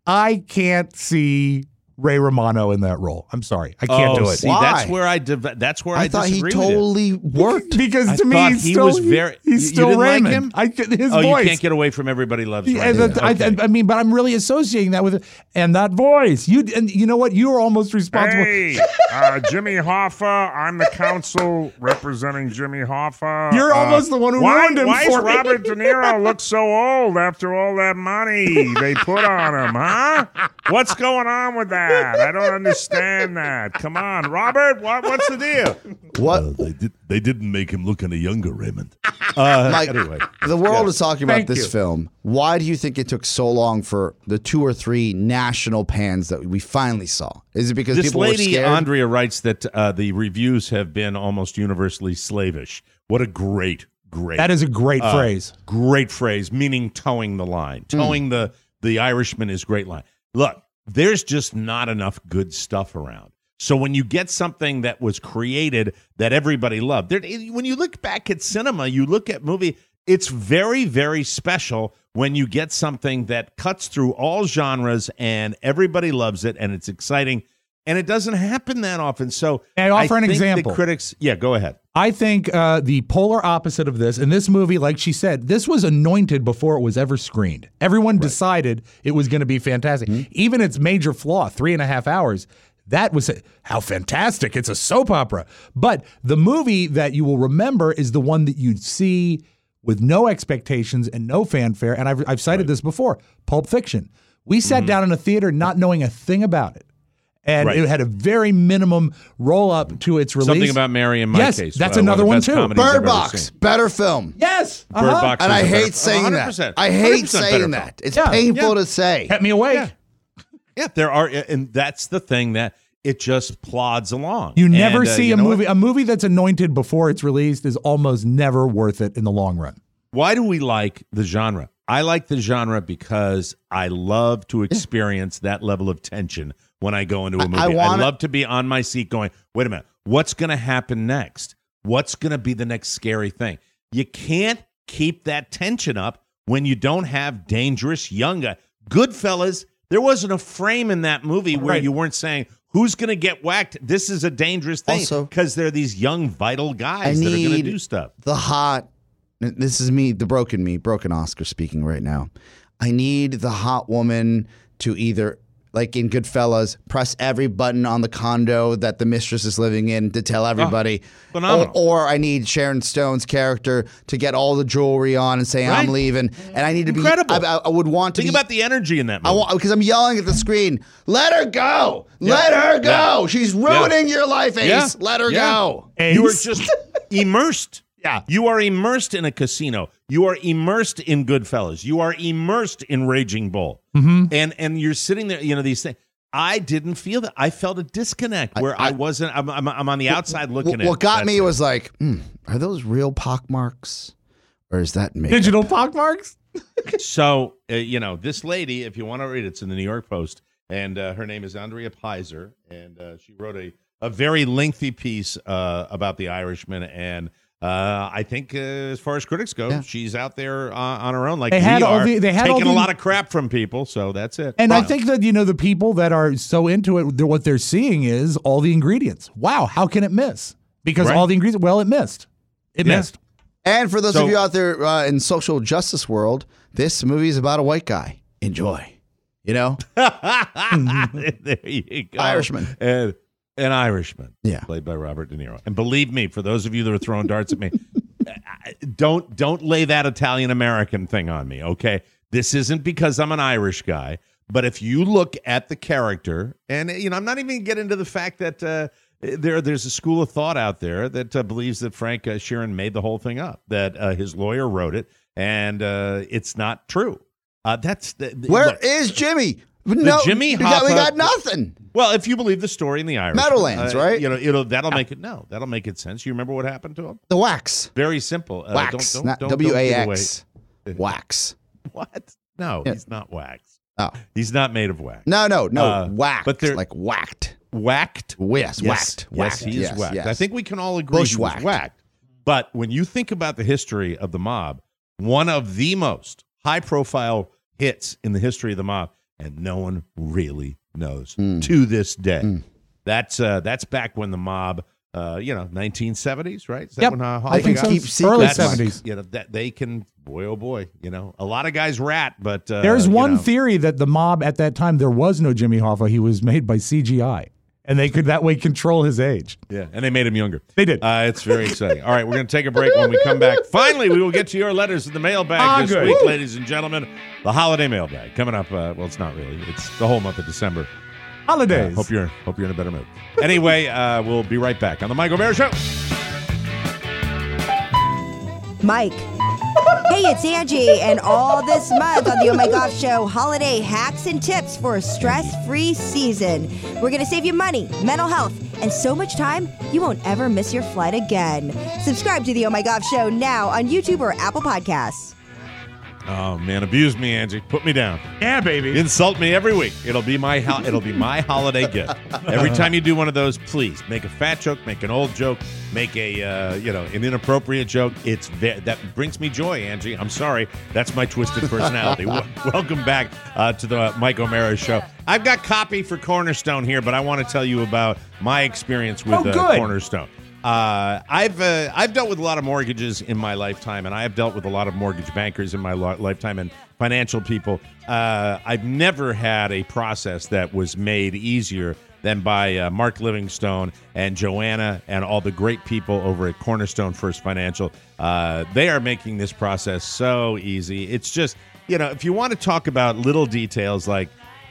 B: I can't see Ray Romano in that role. I'm sorry, I can't do it.
D: See, that's where I
C: thought he
D: disagree
C: totally
D: with
C: worked
B: because to me
D: he was very.
B: He's still
D: you didn't
B: Raymond.
D: like him?
B: His
D: voice.
B: You
D: can't get away from Everybody Loves
B: Yeah,
D: Raymond.
B: I mean, but I'm really associating that with it, and that voice. And you know what? You are almost responsible.
G: Hey, Jimmy Hoffa. I'm the counsel representing Jimmy Hoffa.
B: You're almost the one who ruined him
G: why
B: for
G: does
B: me.
G: Robert De Niro look so old after all that money they put on him, huh? What's going on with that? I don't understand that. Come on, Robert. What's the deal?
C: What
A: they didn't make him look any younger, Raymond.
C: Mike,
D: anyway,
C: the world is talking about
B: Thank
C: this
B: you.
C: film. Why do you think it took so long for the 2 or 3 national pans that we finally saw? Is it because
D: this
C: people were
D: lady
C: scared?
D: Andrea writes that the reviews have been almost universally slavish. What a great.
B: That is a great phrase.
D: Great phrase, meaning towing the line. Towing the Irishman is great line. Look, there's just not enough good stuff around. So when you get something that was created that everybody loved, when you look back at cinema, you look at movie, it's very, very special when you get something that cuts through all genres and everybody loves it and it's exciting. And it doesn't happen that often. So
B: May I offer an
D: think
B: example?
D: The critics, go ahead.
B: I think the polar opposite of this, in this movie, like she said, this was anointed before it was ever screened. Everyone decided it was going to be fantastic. Even its major flaw, 3.5 hours, that was how fantastic. It's a soap opera. But the movie that you will remember is the one that you'd see with no expectations and no fanfare. And I've cited this before, Pulp Fiction. We sat down in a theater not knowing a thing about it. And it had a very minimum roll up to its release.
D: Something About Mary in my case.
B: That's another one too.
C: Bird Box, better film.
B: Yes.
D: Bird Box
C: And
D: is
C: I
D: a
C: hate
D: better-
C: saying
D: 100%.
C: that. I hate
D: 100%
C: saying
D: better
C: that. It's
B: Yeah.
C: painful to say.
B: Kept me awake.
D: Yeah, there are, and that's the thing that it just plods along.
B: You never
D: And,
B: see
D: you
B: a
D: know
B: movie.
D: what?
B: A movie that's anointed before it's released is almost never worth it in the long run.
D: Why do we like the genre? I like the genre because I love to experience that level of tension when I go into a movie. I love to be on my seat going, wait a minute, what's going to happen next? What's going to be the next scary thing? You can't keep that tension up when you don't have dangerous young guys. Goodfellas, there wasn't a frame in that movie where you weren't saying, who's going to get whacked? This is a dangerous thing
C: Also,
D: because they're these young, vital guys that are going to do stuff.
C: The hot, this is me, broken Oscar speaking right now. I need the hot woman to either, like in Goodfellas, press every button on the condo that the mistress is living in to tell everybody.
D: Phenomenal.
C: Or I need Sharon Stone's character to get all the jewelry on and say, I'm leaving. And I need to
D: Incredible.
C: be, I would want to
D: Think about the energy in that movie.
C: I want, because I'm yelling at the screen, let her go. Let her go.
D: Yeah.
C: She's ruining your life, Ace.
D: Yeah.
C: Let her go.
B: Ace.
D: You are just immersed.
B: Yeah.
D: You are immersed in a casino. You are immersed in Goodfellas. You are immersed in Raging Bull. And you're sitting there, these things. I didn't feel that. I felt a disconnect where I wasn't, I'm on the outside looking at it.
C: What got me
D: That's
C: was like, are those real pockmarks? Or is that makeup?
B: Digital pockmarks?
D: So, this lady, if you want to read it, it's in the New York Post, and her name is Andrea Pizer, and she wrote a very lengthy piece about The Irishman, and I think as far as critics go, she's out there on her own. Like
B: they had
D: taking a lot of crap from people, so that's it.
B: And I think that the people that are so into it, what they're seeing is all the ingredients. Wow, how can it miss? Because all the ingredients. Well, it missed. It missed.
C: And for those of you out there in social justice world, this movie is about a white guy. Enjoy. There
D: you go.
C: Irishman.
D: An Irishman, played by Robert De Niro. And believe me, for those of you that are throwing darts at me, don't lay that Italian-American thing on me, okay? This isn't because I'm an Irish guy, but if you look at the character, and I'm not even going to get into the fact that there's a school of thought out there that believes that Frank Sheeran made the whole thing up, that his lawyer wrote it, and it's not true.
C: Where is Jimmy? No,
D: Jimmy
C: we
D: Hoffa,
C: got nothing.
D: Well, if you believe the story in the Irish,
C: Meadowlands, right?
D: That'll make it. No, that'll make it sense. You remember what happened to him?
C: The wax.
D: Very simple.
C: Wax,
D: don't
C: not
D: give
C: W-A-X.
D: away.
C: Wax.
D: What? No, he's not wax.
C: Oh,
D: he's not made of wax.
C: No, wax.
D: But they're
C: like whacked.
D: Whacked.
C: Yes, whacked.
D: Yes, he is whacked.
C: Yes.
D: I think we can all agree he was whacked. But when you think about the history of the mob, one of the most high-profile hits in the history of the mob, and no one really knows to this day. That's back when the mob, 1970s, right? Is that when
B: I think so. Early 70s.
D: That they can, boy, oh boy, a lot of guys rat, but
B: there's one theory that the mob at that time, there was no Jimmy Hoffa. He was made by CGI. And they could that way control his age.
D: Yeah, and they made him younger.
B: They did.
D: It's very exciting. All right, we're going to take a break. When we come back, finally, we will get to your letters in the mailbag this week, ladies and gentlemen. The holiday mailbag coming up. Well, it's not really. It's the whole month of December.
B: Holidays.
D: Hope you're in a better mood. Anyway, we'll be right back on the Mike O'Meara Show.
L: Mike. Hey, it's Angie, and all this month on the Oh My Gosh Show, holiday hacks and tips for a stress-free season. We're going to save you money, mental health, and so much time you won't ever miss your flight again. Subscribe to the Oh My Gosh Show now on YouTube or Apple Podcasts.
D: Oh man, abuse me, Angie. Put me down.
B: Yeah, baby.
D: Insult me every week. It'll be my holiday gift. Every time you do one of those, please make a fat joke, make an old joke, make a an inappropriate joke. That brings me joy, Angie. I'm sorry, that's my twisted personality. Welcome back to the Mike O'Meara Show. I've got copy for Cornerstone here, but I want to tell you about my experience with Cornerstone. I've dealt with a lot of mortgages in my lifetime, and I have dealt with a lot of mortgage bankers in my lifetime and financial people. I've never had a process that was made easier than by Mark Livingstone and Joanna and all the great people over at Cornerstone First Financial. They are making this process so easy. It's just, if you want to talk about little details like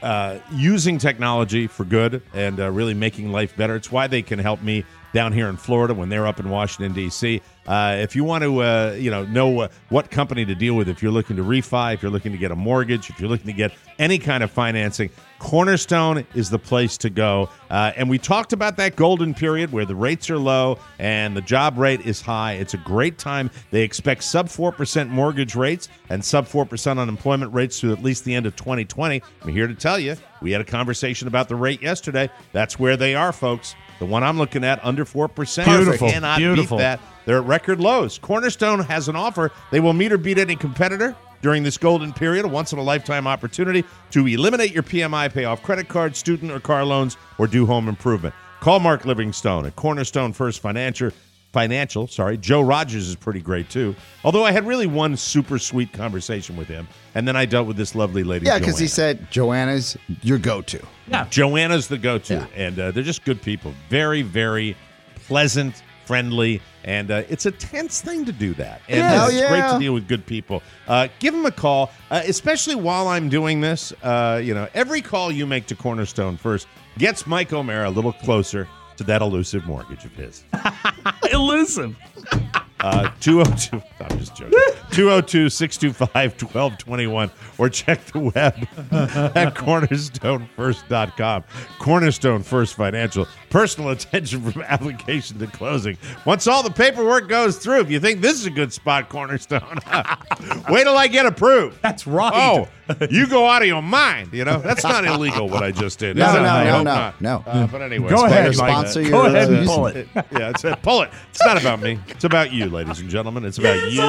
D: using technology for good and really making life better, it's why they can help me down here in Florida when they're up in Washington, D.C. If you want to, know what company to deal with, if you're looking to refi, if you're looking to get a mortgage, if you're looking to get any kind of financing, Cornerstone is the place to go. And we talked about that golden period where the rates are low and the job rate is high. It's a great time. They expect sub 4% mortgage rates and sub 4% unemployment rates through at least the end of 2020. I'm here to tell you, we had a conversation about the rate yesterday. That's where they are, folks. The one I'm looking at, under 4%.
B: Beautiful.
D: Cannot beat that. They're at record lows. Cornerstone has an offer. They will meet or beat any competitor during this golden period, a once-in-a-lifetime opportunity to eliminate your PMI, pay off credit cards, student or car loans, or do home improvement. Call Mark Livingstone at Cornerstone First Financial. Joe Rogers is pretty great, too. Although I had really one super sweet conversation with him, and then I dealt with this lovely lady,
C: Yeah, because he said, Joanna's your go-to.
D: Yeah, Joanna's the go-to, and they're just good people. Very, very pleasant, friendly, and it's a tense thing to do that. And it's great to deal with good people. Give them a call, especially while I'm doing this. Every call you make to Cornerstone First gets Mike O'Meara a little closer to that elusive mortgage of his.
B: Elusive.
D: 202. I'm just joking. 202-625-1221 or check the web at cornerstonefirst.com. Cornerstone First Financial. Personal attention from application to closing. Once all the paperwork goes through, if you think this is a good spot, Cornerstone, wait till I get approved.
B: That's right.
D: Oh, you go out of your mind. That's not illegal what I just did.
C: No.
D: But anyway,
B: Go ahead,
C: sponsor
B: Mike.
C: your
B: Go ahead and pull it.
D: Pull it. It's not about me. It's about you, ladies and gentlemen. It's about you.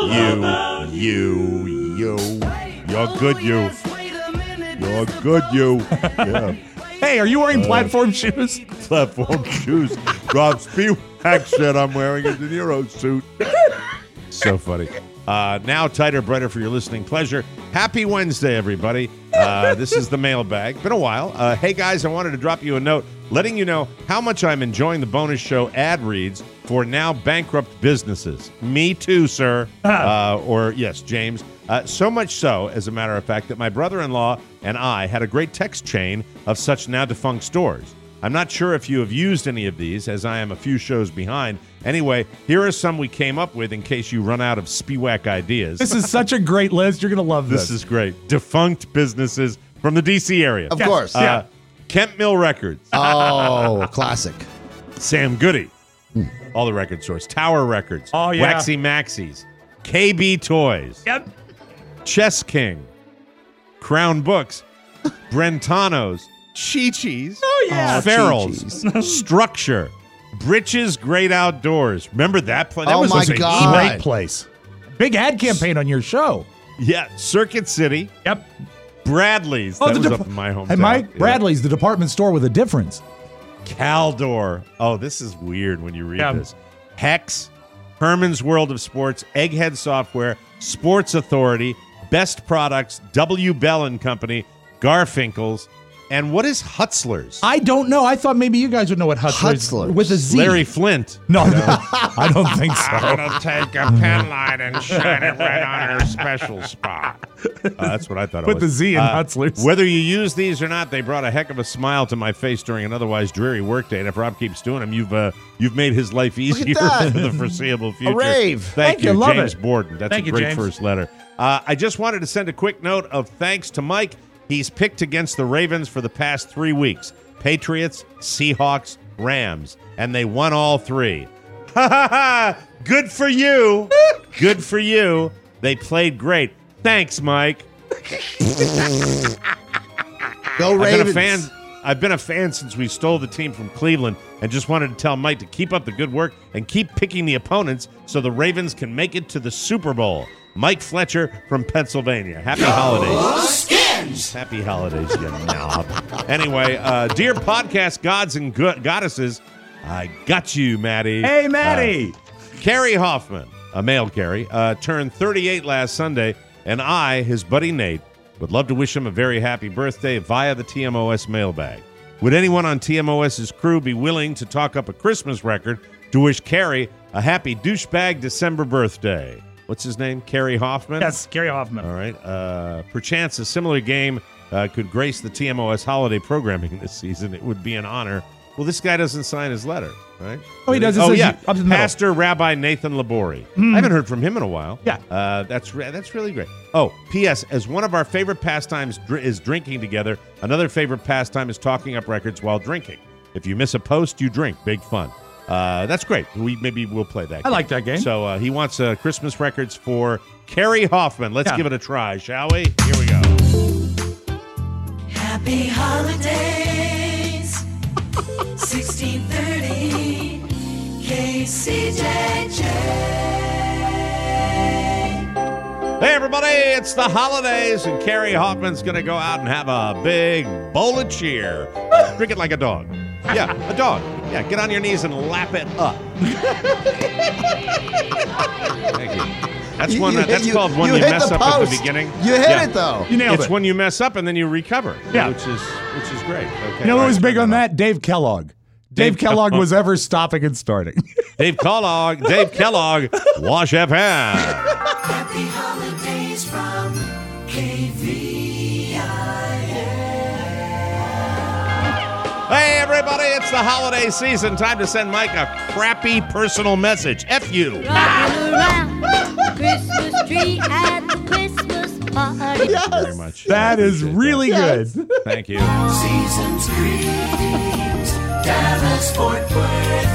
D: You're good, you. You're good, you. Yeah.
B: Hey, are you wearing platform shoes?
D: Platform shoes. Rob Spiewak said I'm wearing a De Niro suit. So funny. Now tighter, brighter for your listening pleasure. Happy Wednesday, everybody. This is the mailbag. Been a while. Hey, guys, I wanted to drop you a note letting you know how much I'm enjoying the bonus show ad reads for now bankrupt businesses. Me too, sir. Or, yes, James. So much so, as a matter of fact, that my brother-in-law and I had a great text chain of such now defunct stores. I'm not sure if you have used any of these, as I am a few shows behind. Anyway, here are some we came up with in case you run out of Spiewak ideas.
B: This is such a great list. You're going to love this.
D: This is great. Defunct businesses from the D.C. area.
C: Of course.
D: Kent Mill Records.
C: Oh, classic.
D: Sam Goody. All the record stores. Tower Records.
B: Oh, yeah.
D: Waxy Maxies. KB Toys.
B: Yep.
D: Chess King. Crown Books. Brentano's. Chi-Chi's.
B: Oh, yeah.
D: Farrell's. Structure. Britches Great Outdoors. Remember that place? That
C: Oh,
D: was
C: my
D: a
C: God.
B: Great place. Big ad campaign on your show.
D: Yeah. Circuit City.
B: Yep.
D: Bradley's. That was up in my hometown.
B: Hey, Mike,
D: Yeah.
B: Bradley's the department store with a difference.
D: Caldor. Oh, this is weird when you read
B: Yeah.
D: this. Hex, Herman's World of Sports, Egghead Software, Sports Authority, Best Products, W. Bell and Company, Garfinkel's, and what is Hutzler's?
B: I don't know. I thought maybe you guys would know what Hutzler's is.
C: Hutzler's.
B: With a Z.
D: Larry Flint.
B: No, I don't think so.
G: I'm gonna take a pen light and shine it right on her special spot.
D: That's what I thought it
B: With
D: was.
B: the Z in Hutzler's.
D: Whether you use these or not, they brought a heck of a smile to my face during an otherwise dreary workday. And if Rob keeps doing them, you've made his life easier
C: that.
D: for the foreseeable future.
C: A rave.
D: Thank you,
B: Love
D: James
B: it.
D: Borden. That's
B: Thank
D: a
B: you,
D: great
B: James.
D: first letter. I just wanted to send a quick note of thanks to Mike. He's picked against the Ravens for the past 3 weeks. Patriots, Seahawks, Rams. And they won all 3. Ha ha ha! Good for you. Good for you. They played great. Thanks, Mike.
C: Go Ravens.
D: I've been a fan since we stole the team from Cleveland and just wanted to tell Mike to keep up the good work and keep picking the opponents so the Ravens can make it to the Super Bowl. Mike Fletcher from Pennsylvania. Happy holidays.
H: Skins!
D: Happy holidays, you knob. Anyway, dear podcast gods and goddesses, I got you, Maddie.
B: Hey, Maddie.
D: Carrie Hoffman, a male Carrie, turned 38 last Sunday, and I, his buddy Nate, would love to wish him a very happy birthday via the TMOS mailbag. Would anyone on TMOS's crew be willing to talk up a Christmas record to wish Carrie a happy douchebag December birthday? What's his name? Carrie Hoffman?
B: Yes, Carrie Hoffman.
D: All right. Perchance a similar game could grace the TMOS holiday programming this season. It would be an honor. Well, this guy doesn't sign his letter, right?
B: Oh, he does. It
D: Oh,
B: says
D: yeah.
B: up in the middle.
D: Pastor Rabbi Nathan Labori. I haven't heard from him in a while.
B: Yeah.
D: That's really great. Oh, P.S. As one of our favorite pastimes is drinking together, another favorite pastime is talking up records while drinking. If you miss a post, you drink. Big fun. That's great. Maybe we'll play that game.
B: I like that game.
D: So he wants Christmas records for Carrie Hoffman. Let's give it a try, shall we? Here we go.
M: Happy holidays, 1630 KCJJ.
D: Hey, everybody, it's the holidays, and Carrie Hoffman's going to go out and have a big bowl of cheer. Drink it like a dog. Yeah, a dog. Yeah, get on your knees and lap it up. Thank you. That's called when you mess up at the beginning.
C: You hit it, though.
B: You nailed
D: It's
B: it.
D: when you mess up and then you recover.
B: Yeah.
D: Which is great. Okay.
B: You know who was big on that? Dave Kellogg. Dave Kellogg was ever stopping and starting.
D: Dave Kellogg, wash up hands.
M: Happy holidays from KVIA.
D: Hey, everybody, it's the holiday season. Time to send Mike a crappy personal message. F you.
M: Rocking around the Christmas tree at the Christmas party.
C: Yes.
D: Very much.
B: That is really good.
D: Thank you.
M: Season's greetings, Dallas, Fort Worth,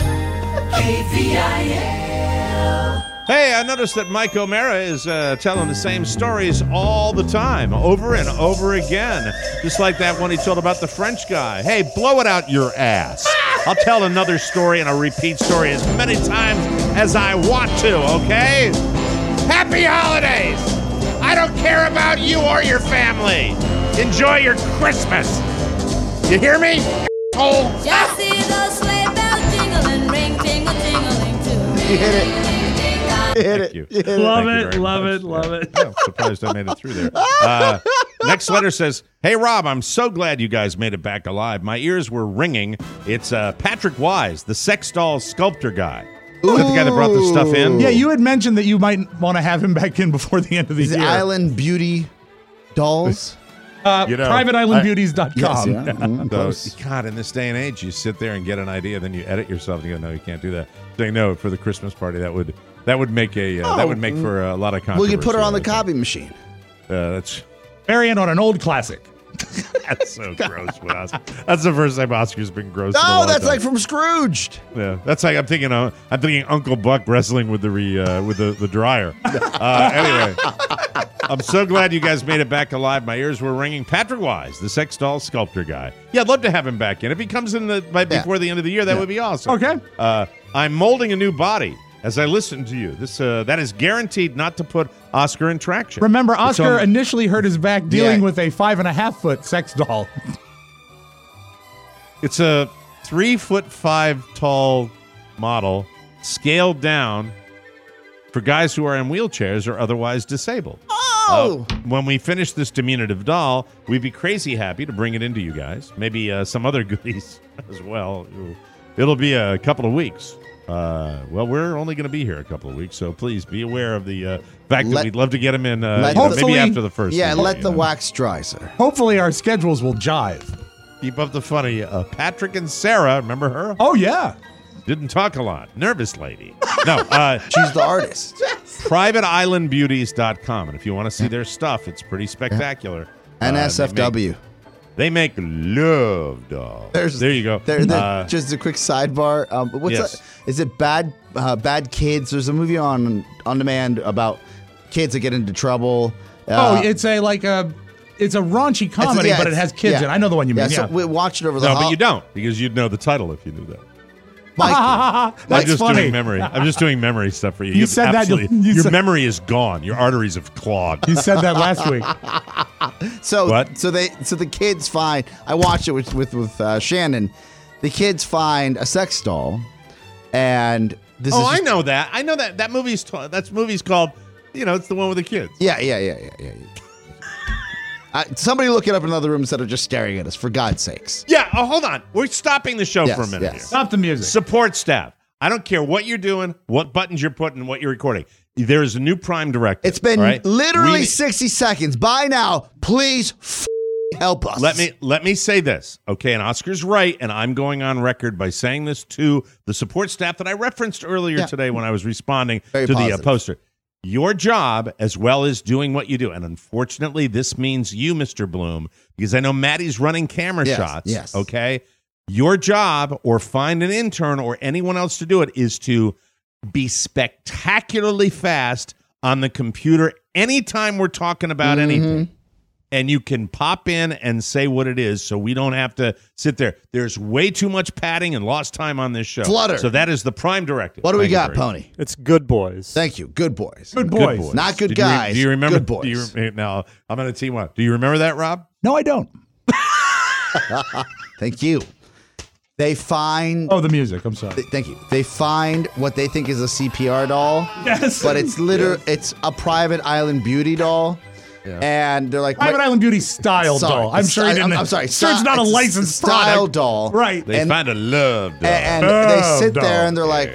M: KVIL.
D: Hey, I noticed that Mike O'Mara is telling the same stories all the time, over and over again. Just like that one he told about the French guy. Hey, blow it out your ass. I'll tell another story and a repeat story as many times as I want to, okay? Happy holidays! I don't care about you or your family. Enjoy your Christmas. You hear me? Oh.
M: Just see the sleigh bells jingling, ring, tingle, tingling too.
C: You hit it.
D: Thank you.
N: Love
D: Thank you
N: it,
D: very
N: love
D: much.
N: it, love it.
D: I'm surprised I made it through there. Next letter says, "Hey, Rob, I'm so glad you guys made it back alive. My ears were ringing. It's Patrick Wise, the sex doll sculptor guy. Is that the guy that brought this stuff in?
B: Yeah, you had mentioned that you might want to have him back in before the end of the
C: Is it
B: year.
C: Island Beauty Dolls?
B: PrivateIslandBeauties.com.
C: Yes, yeah.
D: So, God, in this day and age, you sit there and get an idea, then you edit yourself and you go, no, you can't do that. Saying no for the Christmas party, that would make for a lot of controversy.
C: We could put her on the copy machine.
D: That's
B: Variant on an old classic.
D: That's so gross. That's the first time Oscar's been gross.
C: Oh, that's like from Scrooged.
D: Yeah, that's like I'm thinking Uncle Buck wrestling with the dryer. Anyway, I'm so glad you guys made it back alive. My ears were ringing. Patrick Wise, the sex doll sculptor guy. Yeah, I'd love to have him back in. If he comes in before the end of the year, that would be awesome.
B: Okay.
D: I'm molding a new body as I listen to you. This that is guaranteed not to put Oscar in traction.
B: Remember, Oscar initially hurt his back dealing with a 5.5-foot sex doll.
D: It's a 3'5" tall model, scaled down for guys who are in wheelchairs or otherwise disabled.
C: Oh!
D: When we finish this diminutive doll, we'd be crazy happy to bring it into you guys. Maybe some other goodies as well. It'll be a couple of weeks. Well, we're only going to be here a couple of weeks, so please be aware of the fact that we'd love to get him in maybe after the first.
C: Yeah,
D: week,
C: let the wax dry, sir.
B: Hopefully our schedules will jive.
D: Keep up the funny. Patrick and Sarah, remember her?
B: Oh, yeah.
D: Didn't talk a lot. Nervous lady. No,
C: she's the artist.
D: PrivateIslandBeauties.com. And if you want to see their stuff, it's pretty spectacular.
C: NSFW.
D: They make love dolls. There you go.
C: Just a quick sidebar. Is it Bad Kids? There's a movie on demand about kids that get into trouble.
B: It's a raunchy comedy, but it has kids in it. I know the one you mean.
C: So we watched it over the
D: but you don't, because you'd know the title if you knew that.
B: That's
D: just
B: funny.
D: doing memory. I'm just doing memory stuff for you.
B: You said that.
D: Your memory is gone. Your arteries have clogged.
B: You said that last week.
C: So the kids find. I watched it with Shannon. The kids find a sex doll, and this.
D: I know that. I know that movie's called. It's the one with the kids.
C: Yeah. Somebody look it up in another room instead of just staring at us, for God's sakes.
D: Yeah, hold on. We're stopping the show for a minute here.
B: Stop the music.
D: Support staff. I don't care what you're doing, what buttons you're putting, what you're recording. There is a new Prime directive.
C: It's been literally 60 seconds. By now, please help us.
D: Let me say this, okay? And Oscar's right, and I'm going on record by saying this to the support staff that I referenced earlier today when I was responding to the poster. Your job, as well as doing what you do, and unfortunately, this means you, Mr. Bloom, because I know Maddie's running camera shots.
C: Yes.
D: Okay. Your job, or find an intern or anyone else to do it, is to be spectacularly fast on the computer anytime we're talking about anything. And you can pop in and say what it is, so we don't have to sit there. There's way too much padding and lost time on this show.
C: Flutter.
D: So that is the Prime directive.
C: What do we got, Pony?
N: It's Good Boys.
C: Thank you. Good boys.
B: Good boys.
C: Not good guys.
D: Do you remember?
C: Good boys.
D: Now, I'm going to team up. Do you remember that, Rob?
B: No, I don't.
C: Thank you. They find...
B: Oh, the music. I'm sorry.
C: Thank you. They find what they think is a CPR doll.
B: Yes.
C: But it's it's a Private Island Beauty doll. Yeah. And they're like...
B: Private Island Beauty style doll. I'm sure he didn't...
C: I'm sorry.
B: Sure, it's not a licensed
C: style
B: product.
C: doll.
B: Right.
D: They find a love doll.
C: And they sit there and they're like,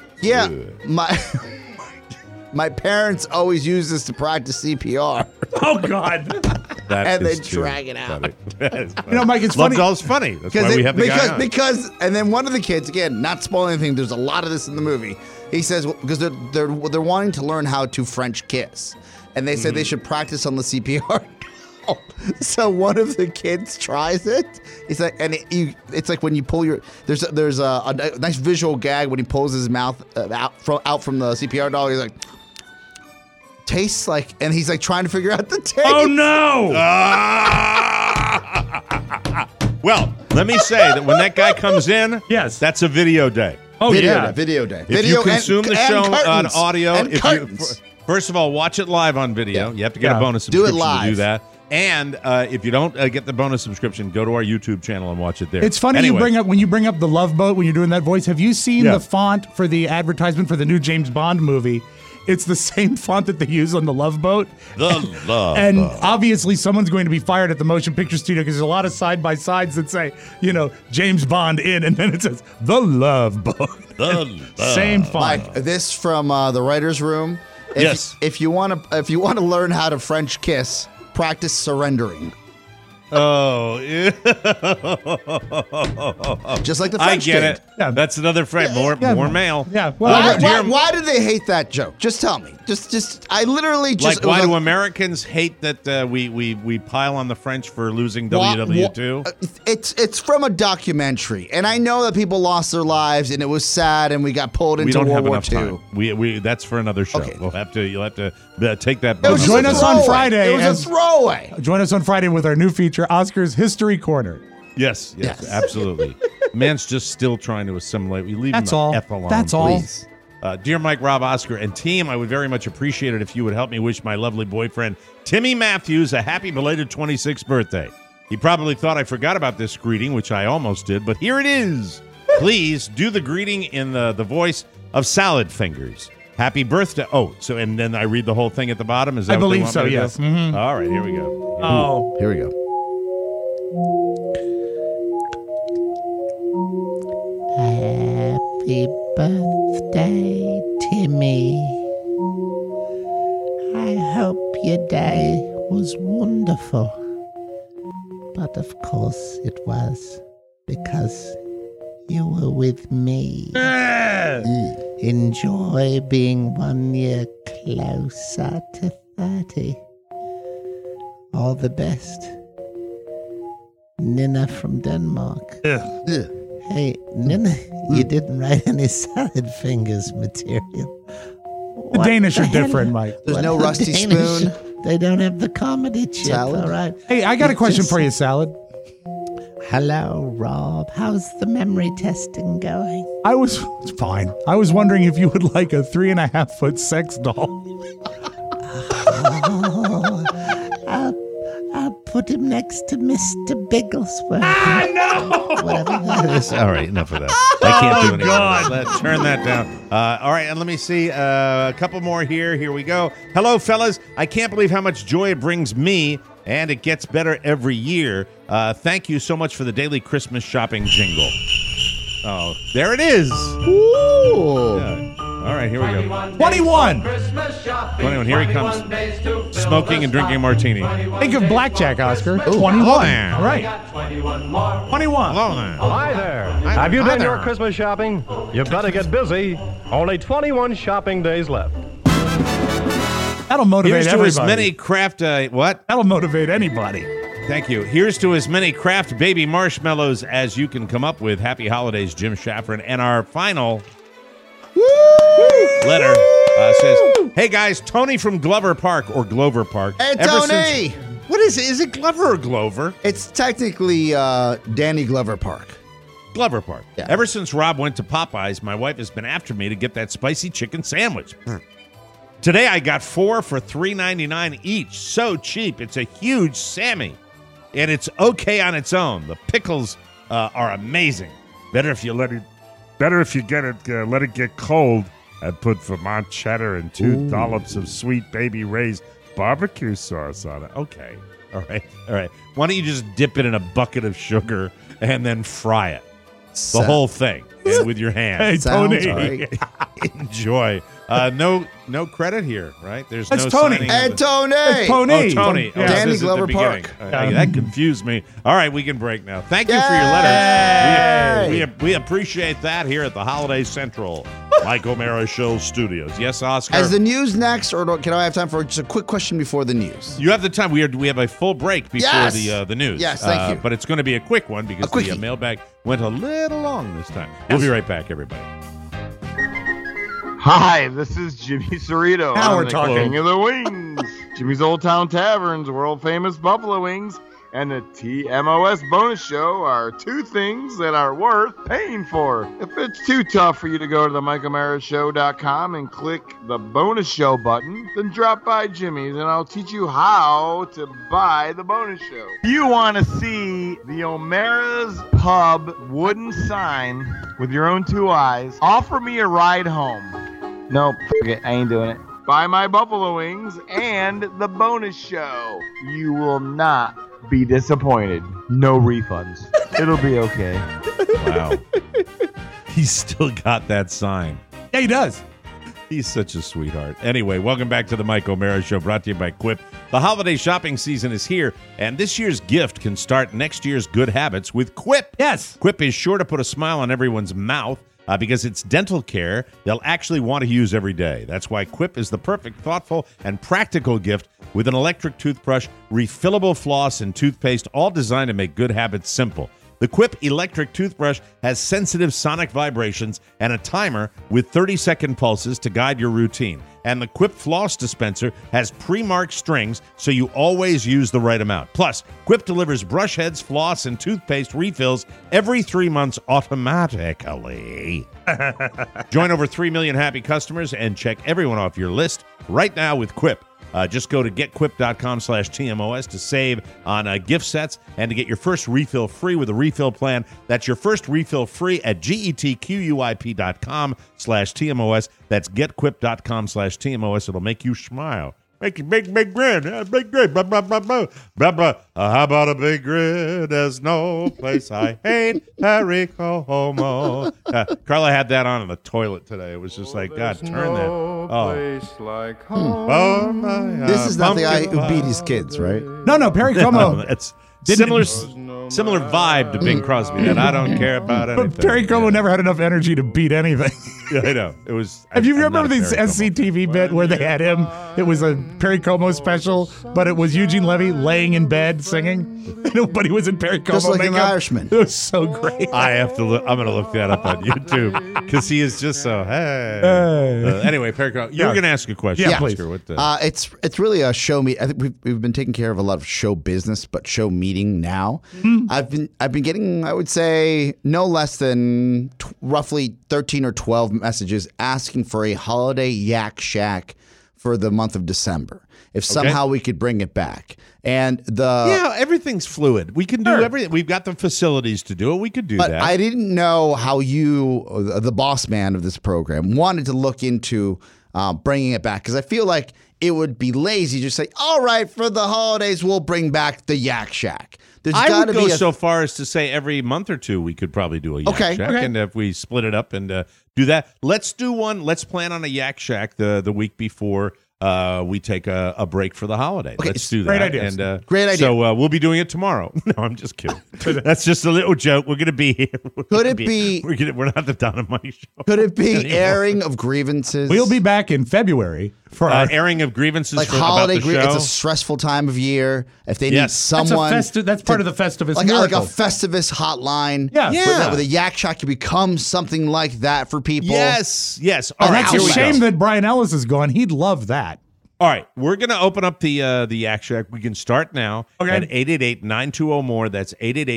C: my parents always use this to practice CPR.
B: Oh, God.
C: And they drag it out.
B: Mike, it's
D: Love
B: funny.
D: Doll's funny. That's why we have the guy on.
C: Because, and then one of the kids, again, not spoiling anything, there's a lot of this in the movie. He says, because they're wanting to learn how to French kiss. And they said they should practice on the CPR. So one of the kids tries it. He's like, and it's like when you pull your there's a nice visual gag when he pulls his mouth out from the CPR doll. He's like, tastes like, and he's like trying to figure out the taste.
D: Oh no! Well, let me say that when that guy comes in,
B: yes,
D: that's a video day.
B: Oh
C: video day.
D: If you consume the show on
C: curtains.
D: audio,
C: And
D: if
C: curtains.
D: First of all, watch it live on video. You have to get a bonus
C: Do it
D: subscription to do
C: live.
D: that. And if you don't get the bonus subscription, go to our YouTube channel and watch it there.
B: It's funny
D: Anyway.
B: when you bring up the Love Boat when you're doing that voice. Have you seen the font for the advertisement for the new James Bond movie? It's the same font that they use on the Love Boat.
D: The Love
B: And
D: Boat.
B: obviously someone's going to be fired at the motion picture studio because there's a lot of side-by-sides that say, James Bond in, and then it says The Love Boat. Same font.
C: Mike, this from the writer's room. If you want to learn how to French kiss, practice surrendering.
D: Oh, yeah.
C: Just like the
D: I
C: French
D: get
C: did.
D: it. Yeah. That's another friend. More male.
B: Yeah.
C: Why do they hate that joke? Just tell me. I literally just.
D: Like, why do Americans hate that we pile on the French for losing WW2?
C: It's from a documentary, and I know that people lost their lives, and it was sad, and we got pulled into World War II.
D: We that's for another show. Okay. You'll have to take that.
B: Join us on Friday.
C: It was a throwaway.
B: Join us on Friday with our new feature, Oscar's History Corner.
D: Yes, absolutely. Man's just still trying to assimilate. We leave
B: That's
D: him
B: all.
D: the F alone.
B: That's all.
D: Please. Dear Mike, Rob, Oscar, and team, I would very much appreciate it if you would help me wish my lovely boyfriend, Timmy Matthews, a happy belated 26th birthday. He probably thought I forgot about this greeting, which I almost did, but here it is. Please do the greeting in the voice of Salad Fingers. Happy birthday. Oh, so and then I read the whole thing at the bottom? Is that
B: I
D: what they
B: believe
D: want
B: so,
D: me to
B: yes.
D: do?
B: Mhm.
D: All right, here we go.
B: Oh.
C: Here we go.
H: Happy birthday, Timmy. I hope your day was wonderful. But of course it was, because you were with me. Enjoy being 1 year closer to 30. All the best. Nina from Denmark. Hey, Nina, you didn't write any Salad Fingers material.
B: The Danish are different, Mike.
C: There's no Rusty Spoon.
H: They don't have the comedy chip,
C: Salad?
H: all right?
B: Hey, I got a question for you, Salad.
H: Hello, Rob. How's the memory testing going?
B: It's fine. I was wondering if you would like a 3.5-foot sex doll.
H: I'll put him next to Mr. Bigglesworth.
B: No!
H: Whatever that is.
D: All right, enough of that. I can't do anything. Let's turn that down. All right, and let me see a couple more here. Here we go. Hello, fellas. I can't believe how much joy it brings me, and it gets better every year. Thank you so much for the daily Christmas shopping jingle. Oh, there it is.
C: Ooh.
D: Yeah. All right, here we go.
B: 21.
D: 21. Here he comes. Smoking and drinking a martini.
B: Think of blackjack, Oscar. 21.
D: hello there.
B: All right. 21.
D: Hello there.
N: Hi there. Have you done your Christmas shopping? You better get busy. Only 21 shopping days left.
B: That'll motivate
D: Here's to
B: everybody.
D: as many craft... what?
B: That'll motivate anybody.
D: Thank you. Here's to as many craft baby marshmallows as you can come up with. Happy holidays, Jim Shaffron. And our final letter says, hey, guys, Tony from Glover Park, or Glover Park.
C: Hey, Tony!
D: What is it? Is it Glover or Glover?
C: It's technically Danny Glover Park.
D: Glover Park.
C: Yeah.
D: Ever since Rob went to Popeyes, my wife has been after me to get that spicy chicken sandwich. Today I got 4 for $3.99 each. So cheap. It's a huge Sammy. And it's okay on its own. The pickles are amazing.
G: Better if you let it get cold and put Vermont cheddar and 2 dollops of sweet baby Ray's barbecue sauce on it.
D: Okay. All right. Why don't you just dip it in a bucket of sugar and then fry it? The whole thing with your hands.
B: Hey, Tony.
C: Sounds right.
D: Enjoy. No credit here, right? There's
B: That's
D: no
B: Tony.
D: signing
C: And
D: of the-
C: Tony.
B: It's Tony.
D: Oh, Tony.
B: Yeah.
C: Danny
D: this is at the
C: Glover
D: beginning.
C: Park.
D: That confused me. All right, we can break now. Thank you for your letters. We appreciate that here at the Holiday Central Mike O'Mara Show studios. Yes, Oscar?
C: As the news next, or can I have time for just a quick question before the news?
D: You have the time. We have a full break before the news.
C: Yes, thank you.
D: But it's going to be a quick one because the mailbag went a little long this time. We'll be right back, everybody.
O: Hi, this is Jimmy Cerrito.
B: Now
O: I'm
B: we're
O: the
B: talking.
O: King of the Wings. Jimmy's Old Town Tavern's world-famous buffalo wings and the TMOS bonus show are two things that are worth paying for. If it's too tough for you to go to the MikeO'MaraShow.com and click the bonus show button, then drop by Jimmy's and I'll teach you how to buy the bonus show. If you want to see the O'Mara's Pub wooden sign with your own two eyes, offer me a ride home. Nope, forget, I ain't doing it. Buy my buffalo wings and the bonus show. You will not be disappointed. No refunds. It'll be okay.
D: Wow. He's still got that sign.
B: Yeah, he does.
D: He's such a sweetheart. Anyway, welcome back to the Mike O'Mara Show, brought to you by Quip. The holiday shopping season is here, and this year's gift can start next year's good habits with Quip.
B: Yes.
D: Quip is sure to put a smile on everyone's mouth because it's dental care they'll actually want to use every day. That's why Quip is the perfect, thoughtful, and practical gift with an electric toothbrush, refillable floss, and toothpaste, all designed to make good habits simple. The Quip electric toothbrush has sensitive sonic vibrations and a timer with 30-second pulses to guide your routine. And the Quip floss dispenser has pre-marked strings so you always use the right amount. Plus, Quip delivers brush heads, floss, and toothpaste refills every 3 months automatically. Join over 3 million happy customers and check everyone off your list right now with Quip. Just go to getquip.com/TMOS to save on gift sets and to get your first refill free with a refill plan. That's your first refill free at getquip.com/TMOS. That's getquip.com/TMOS. It'll make you smile. Make you big grin. Big grin. Blah, blah, blah, blah. Blah, blah. How about a big grin? There's no place I hate. Harry Como. Carla had that on in the toilet today. It was just like, God, turn that.
P: Place like home.
C: This is not the guy who beat his kids, right?
B: No, Perry Como.
D: It's similar vibe to Bing Crosby. And I don't care about anything.
B: But Perry Como never had enough energy to beat anything.
D: Yeah, I know. It was.
B: Have you remember this SCTV bit where they had him? It was a Perry Como special, but it was Eugene Levy laying in bed singing. Nobody was in Perry Como
C: Just like
B: makeup.
C: an Irishman.
B: It was so great.
D: I have to look. I'm going to look that up on YouTube because he is just so. Hey. Anyway, Perry Como, you were going to ask a question.
B: Yeah, please.
D: What
C: it's really a show meet. I think we've been taking care of a lot of show business, but show meeting now.
B: Mm-hmm.
C: I've been getting, I would say, no less than roughly 13 or 12 messages asking for a holiday Yak Shack for the month of December. If somehow we could bring it back. And
D: everything's fluid. We can do everything. We've got the facilities to do it. We could do that.
C: But I didn't know how you, the boss man of this program, wanted to look into bringing it back, because I feel like it would be lazy to say, all right, for the holidays, we'll bring back the Yak Shack.
D: I would go so far as to say every month or two we could probably do a Yak Shack.
C: Okay.
D: And if we split it up and do that, let's do one. Let's plan on a Yak Shack the week before we take a break for the holiday.
C: Okay,
D: let's do that.
B: great idea.
D: And,
C: great idea.
D: So we'll be doing it tomorrow. No, I'm just kidding. That's just a little joke. We're going to be here.
C: Could it be?
D: We're not the Don and Mike show.
C: Could it be airing of grievances?
B: We'll be back in February for our
D: airing of grievances,
C: like
D: for,
C: holiday
D: about the show.
C: It's a stressful time of year. If they need someone,
B: that's part of the Festivus
C: like
B: miracle.
C: a Festivus hotline.
B: Yeah.
C: With a Yak Shack, can become something like that for people.
D: Yes.
B: Oh,
D: All right,
B: that's
D: here
B: a
D: we
B: shame
D: go.
B: that Brian Ellis is gone. He'd love that.
D: All right, we're going to open up the Yak Shack. We can start now at 888-920-MORE. That's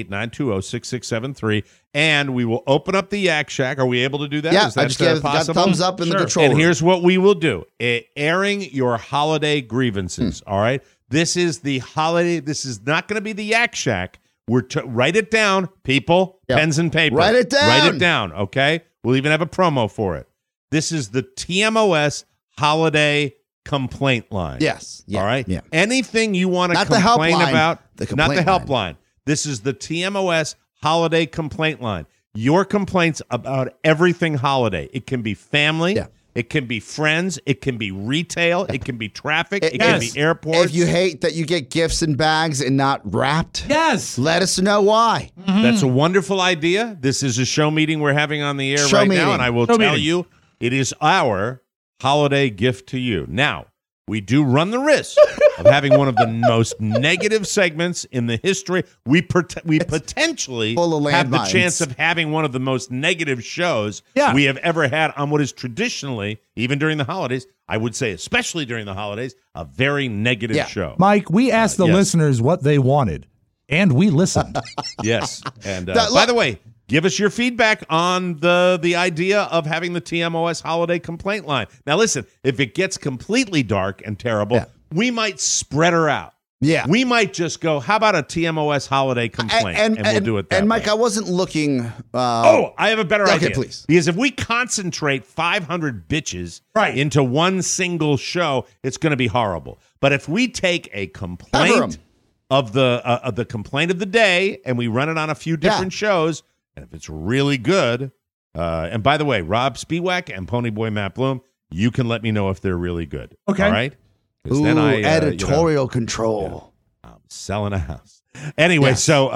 D: 888-920-6673. And we will open up the Yak Shack. Are we able to do that?
C: Yeah,
D: Is that
C: I just got
D: possible?
C: thumbs up in the control
D: And
C: room.
D: here's what we will do. Airing your holiday grievances, all right? This is the holiday. This is not going to be the Yak Shack. Write it down, people.
C: Yep.
D: Pens and paper.
C: Write it down.
D: Write it down, okay? We'll even have a promo for it. This is the TMOS holiday complaint line.
C: Yes. Yeah,
D: all right?
C: Yeah.
D: Anything you want to
C: Not the
D: complain
C: helpline,
D: about,
C: the
D: not the
C: complaint
D: helpline. This is the TMOS holiday complaint line. Your complaints about everything holiday. It can be family.
C: Yeah.
D: It can be friends. It can be retail. It can be traffic. It can be airports.
C: If you hate that you get gifts in bags and not wrapped, let us know why.
D: That's a wonderful idea. This is a show meeting we're having on the air now, and I will tell you, it is our holiday gift to you. Now, we do run the risk of having one of the most negative segments in the history. We potentially have the chance of having one of the most negative shows we have ever had on what is traditionally, even during the holidays, I would say especially during the holidays, a very negative show.
B: Mike, we asked the listeners what they wanted, and we listened.
D: Yes. And by the way, give us your feedback on the idea of having the TMOS holiday complaint line. Now, listen, if it gets completely dark and terrible, we might spread her out.
C: Yeah.
D: We might just go, how about a TMOS holiday complaint? And we'll do it that
C: And, Mike,
D: way.
C: I wasn't looking...
D: I have a better idea.
C: Okay, please.
D: Because if we concentrate 500 bitches into one single show, it's going to be horrible. But if we take a complaint of the complaint of the day and we run it on a few different shows... And if it's really good, and by the way, Rob Spiewak and Ponyboy Matt Bloom, you can let me know if they're really good.
B: Okay.
D: All right?
C: Ooh, then editorial control.
D: I'm selling a house. Anyway, so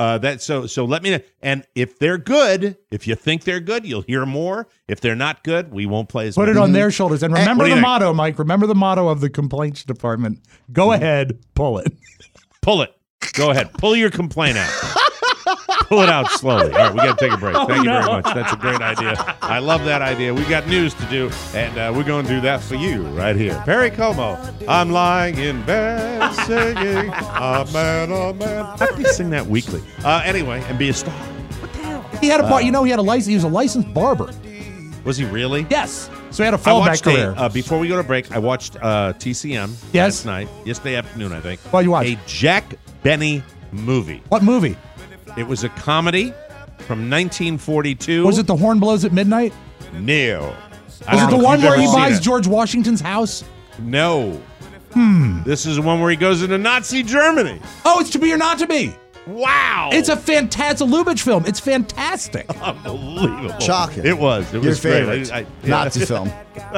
D: let me know. And if they're good, if you think they're good, you'll hear more. If they're not good, we won't play as much.
B: Put it on their shoulders. And remember the motto, Mike. Remember the motto of the complaints department. Go ahead, pull it.
D: Pull it. Go ahead. Pull your complaint out. Pull it out slowly. All right, we got to take a break. Thank you very much. That's a great idea. I love that idea. We got news to do, and we're going to do that for you right here. Perry Como, I'm lying in bed singing, amen, amen. How can you sing that weekly? Anyway, and be a star. What the hell?
B: He had a he had a license. He was a licensed barber.
D: Was he really?
B: Yes. So he had a fallback career.
D: Before we go to break, I watched TCM last night, yesterday afternoon, I think.
B: What you watched?
D: A Jack Benny movie.
B: What movie?
D: It was a comedy from 1942.
B: Was it The Horn Blows at Midnight?
D: No.
B: Was it the one where he buys George Washington's house?
D: No. This is the one where he goes into Nazi Germany.
B: Oh, it's To Be or Not to Be.
D: Wow.
B: It's a fantastic Lubitsch film. It's fantastic.
D: Unbelievable.
C: Shocking.
D: It was. It
C: Your
D: was
C: favorite
D: great.
C: Nazi film.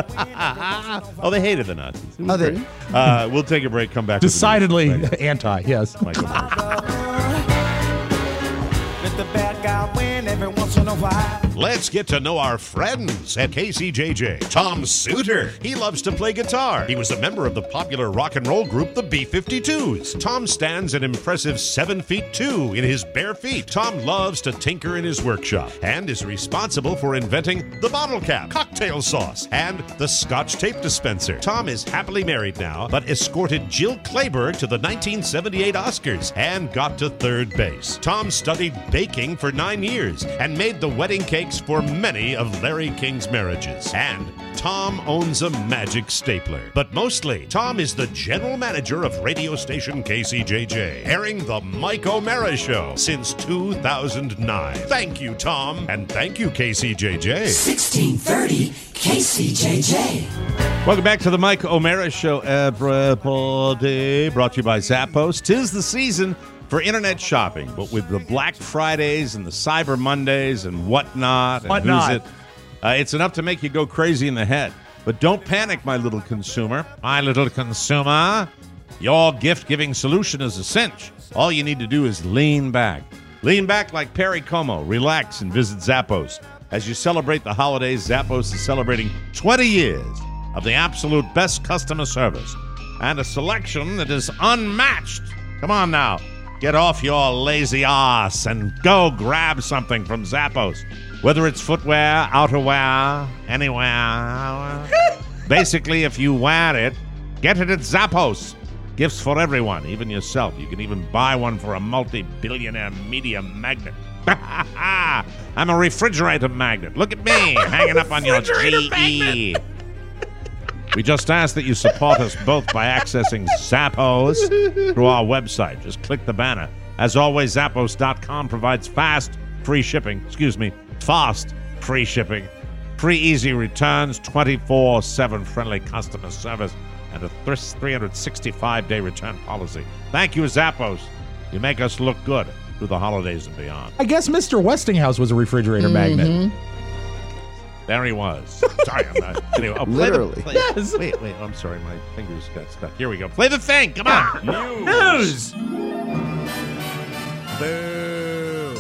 D: Oh, they hated the Nazis.
C: Oh, they did?
D: We'll take a break, come back.
B: Decidedly
D: with the news.
B: anti, yes.
D: Michael Myers.
A: Let's get to know our friends at KCJJ. Tom Suter. He loves to play guitar. He was a member of the popular rock and roll group, the B-52s. Tom stands an impressive 7'2" in his bare feet. Tom loves to tinker in his workshop and is responsible for inventing the bottle cap, cocktail sauce, and the Scotch tape dispenser. Tom is happily married now, but escorted Jill Clayburgh to the 1978 Oscars and got to third base. Tom studied baking for 9 years and made the wedding cakes for many of Larry King's marriages. And Tom owns a magic stapler. But mostly, Tom is the general manager of radio station KCJJ, airing the Mike O'Mara Show since 2009. Thank you, Tom, and thank you, KCJJ.
Q: 1630 KCJJ.
D: Welcome back to the Mike O'Mara Show, everybody. Brought to you by Zappos. 'Tis the season for internet shopping, but with the Black Fridays and the Cyber Mondays and whatnot, it's enough to make you go crazy in the head. But don't panic, my little consumer. My little consumer. Your gift-giving solution is a cinch. All you need to do is lean back. Lean back like Perry Como. Relax and visit Zappos. As you celebrate the holidays, Zappos is celebrating 20 years of the absolute best customer service and a selection that is unmatched. Come on now. Get off your lazy ass and go grab something from Zappos. Whether it's footwear, outerwear, anywhere. Basically, if you wear it, get it at Zappos. Gifts for everyone, even yourself. You can even buy one for a multi-billionaire media magnet. I'm a refrigerator magnet. Look at me, hanging up on your GE. We just ask that you support us both by accessing Zappos through our website. Just click the banner. As always, Zappos.com provides fast, free shipping, free easy returns, 24/7 friendly customer service, and a 365-day return policy. Thank you, Zappos. You make us look good through the holidays and beyond.
B: I guess Mr. Westinghouse was a refrigerator magnet.
D: There he was. Sorry, I'm not. Anyway,
C: Literally.
B: Yes.
D: Wait. I'm sorry. My fingers got stuck. Here we go. Play the thing. Come on.
B: News.
D: Boo.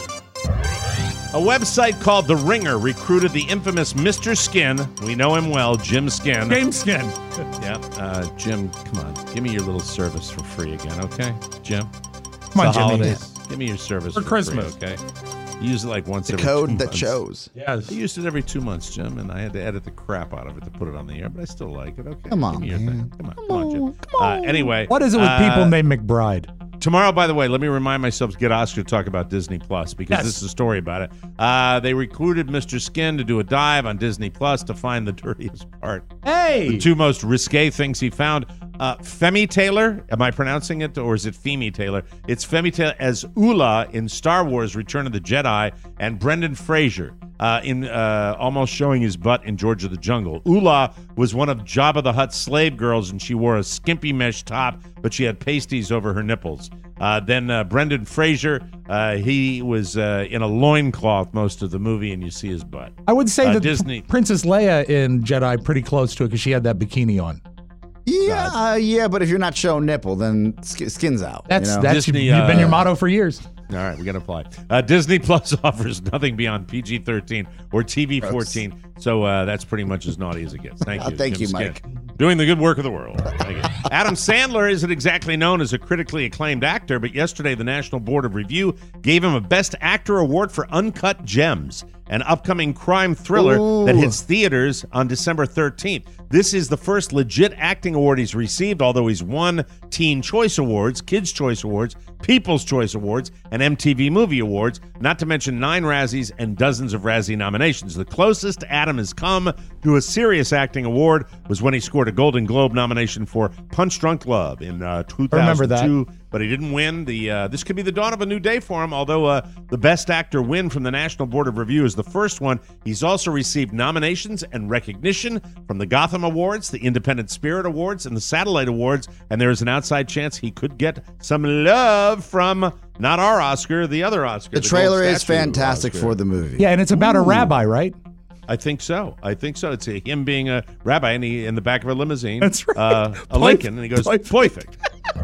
D: A website called The Ringer recruited the infamous Mr. Skin. We know him well, Jim Skin.
B: James Skin.
D: Yeah. Jim, come on. Give me your little service for free again, okay? Jim?
B: Come on,
D: It's the
B: Jimmy.
D: holidays. Give me your service
B: For Christmas.
D: free, okay? Use it like once
C: The
D: every 2
C: code
D: months.
C: that shows.
B: Yes.
D: I used it every 2 months, Jim, and I had to edit the crap out of it to put it on the air, but I still like it. Okay,
C: Come on,
D: give me your
C: man.
D: thing. Come on, Jim. Anyway,
B: What is it with people named McBride?
D: tomorrow, by the way, let me remind myself to get Oscar to talk about Disney Plus because
B: Yes.
D: this is a story about it. They recruited Mr. Skin to do a dive on Disney Plus to find the dirtiest part.
B: Hey.
D: The two most risque things he found. Femi Taylor, am I pronouncing it, or is it Femi Taylor? It's Femi Taylor as Ula in Star Wars Return of the Jedi, and Brendan Fraser in almost showing his butt in George of the Jungle. Ula was one of Jabba the Hutt's slave girls, and she wore a skimpy mesh top, but she had pasties over her nipples. Then Brendan Fraser, he was in a loincloth most of the movie, and you see his butt.
B: I would say that
D: Disney.
B: Princess Leia in Jedi pretty close to it because she had that bikini on.
C: Yeah, but if you're not showing nipple, then skin's out.
B: That's
D: Disney,
B: you've been your motto for years.
D: All right, we got to apply. Disney Plus offers nothing beyond PG-13 or TV-14, so that's pretty much as naughty as it gets. Thank you.
C: Thank
D: Jim
C: you,
D: Skin.
C: Mike.
D: Doing the good work of the world. Thank you. Adam Sandler isn't exactly known as a critically acclaimed actor, but yesterday the National Board of Review gave him a Best Actor award for Uncut Gems, an upcoming crime thriller that hits theaters on December 13th. This is the first legit acting award he's received, although he's won Teen Choice Awards, Kids' Choice Awards, People's Choice Awards, and MTV Movie Awards, not to mention 9 Razzies and dozens of Razzie nominations. The closest Adam has come to a serious acting award was when he scored a Golden Globe nomination for Punch Drunk Love in 2002.
B: remember that.
D: But he didn't win. This could be the dawn of a new day for him, although the Best Actor win from the National Board of Review is the first one. He's also received nominations and recognition from the Gotham Awards, the Independent Spirit Awards, and the Satellite Awards, and there is an outside chance he could get some love from not our Oscar, the other Oscar.
C: The trailer
D: Gold
C: is
D: Statue
C: fantastic
D: Oscar.
C: for the movie.
B: Yeah, and it's about a rabbi, right?
D: I think so. It's him being a rabbi and he in the back of a limousine.
B: That's right.
D: A Lincoln, and he goes, "Perfect."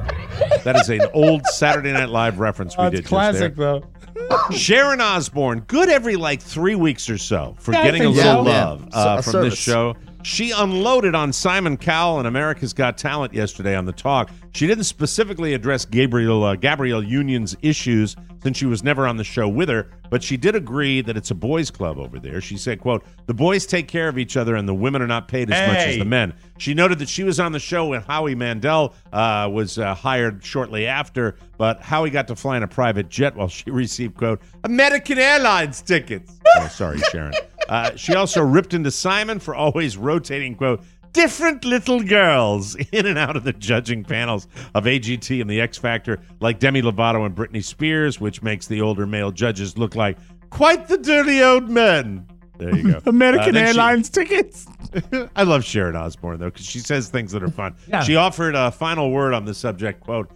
D: That is an old Saturday Night Live reference we did just
B: classic,
D: there.
B: though.
D: Sharon Osbourne, good every 3 weeks or so for
B: Yeah, I
D: getting a
B: think
D: little
B: so.
D: love
C: A
D: from
C: service.
D: this show. She unloaded on Simon Cowell and America's Got Talent yesterday on The Talk. She didn't specifically address Gabrielle Union's issues since she was never on the show with her, but she did agree that it's a boys' club over there. She said, quote, "The boys take care of each other and the women are not paid as much as the men." She noted that she was on the show when Howie Mandel was hired shortly after, but Howie got to fly in a private jet while she received, quote, American Airlines tickets. Oh, sorry, Sharon. She also ripped into Simon for always rotating, quote, different little girls in and out of the judging panels of AGT and the X Factor, like Demi Lovato and Britney Spears, which makes the older male judges look like quite the dirty old men. There you go.
B: American
D: Then
B: Airlines tickets.
D: I love Sharon Osbourne, though, because she says things that are fun.
B: Yeah.
D: She offered a final word on the subject, quote,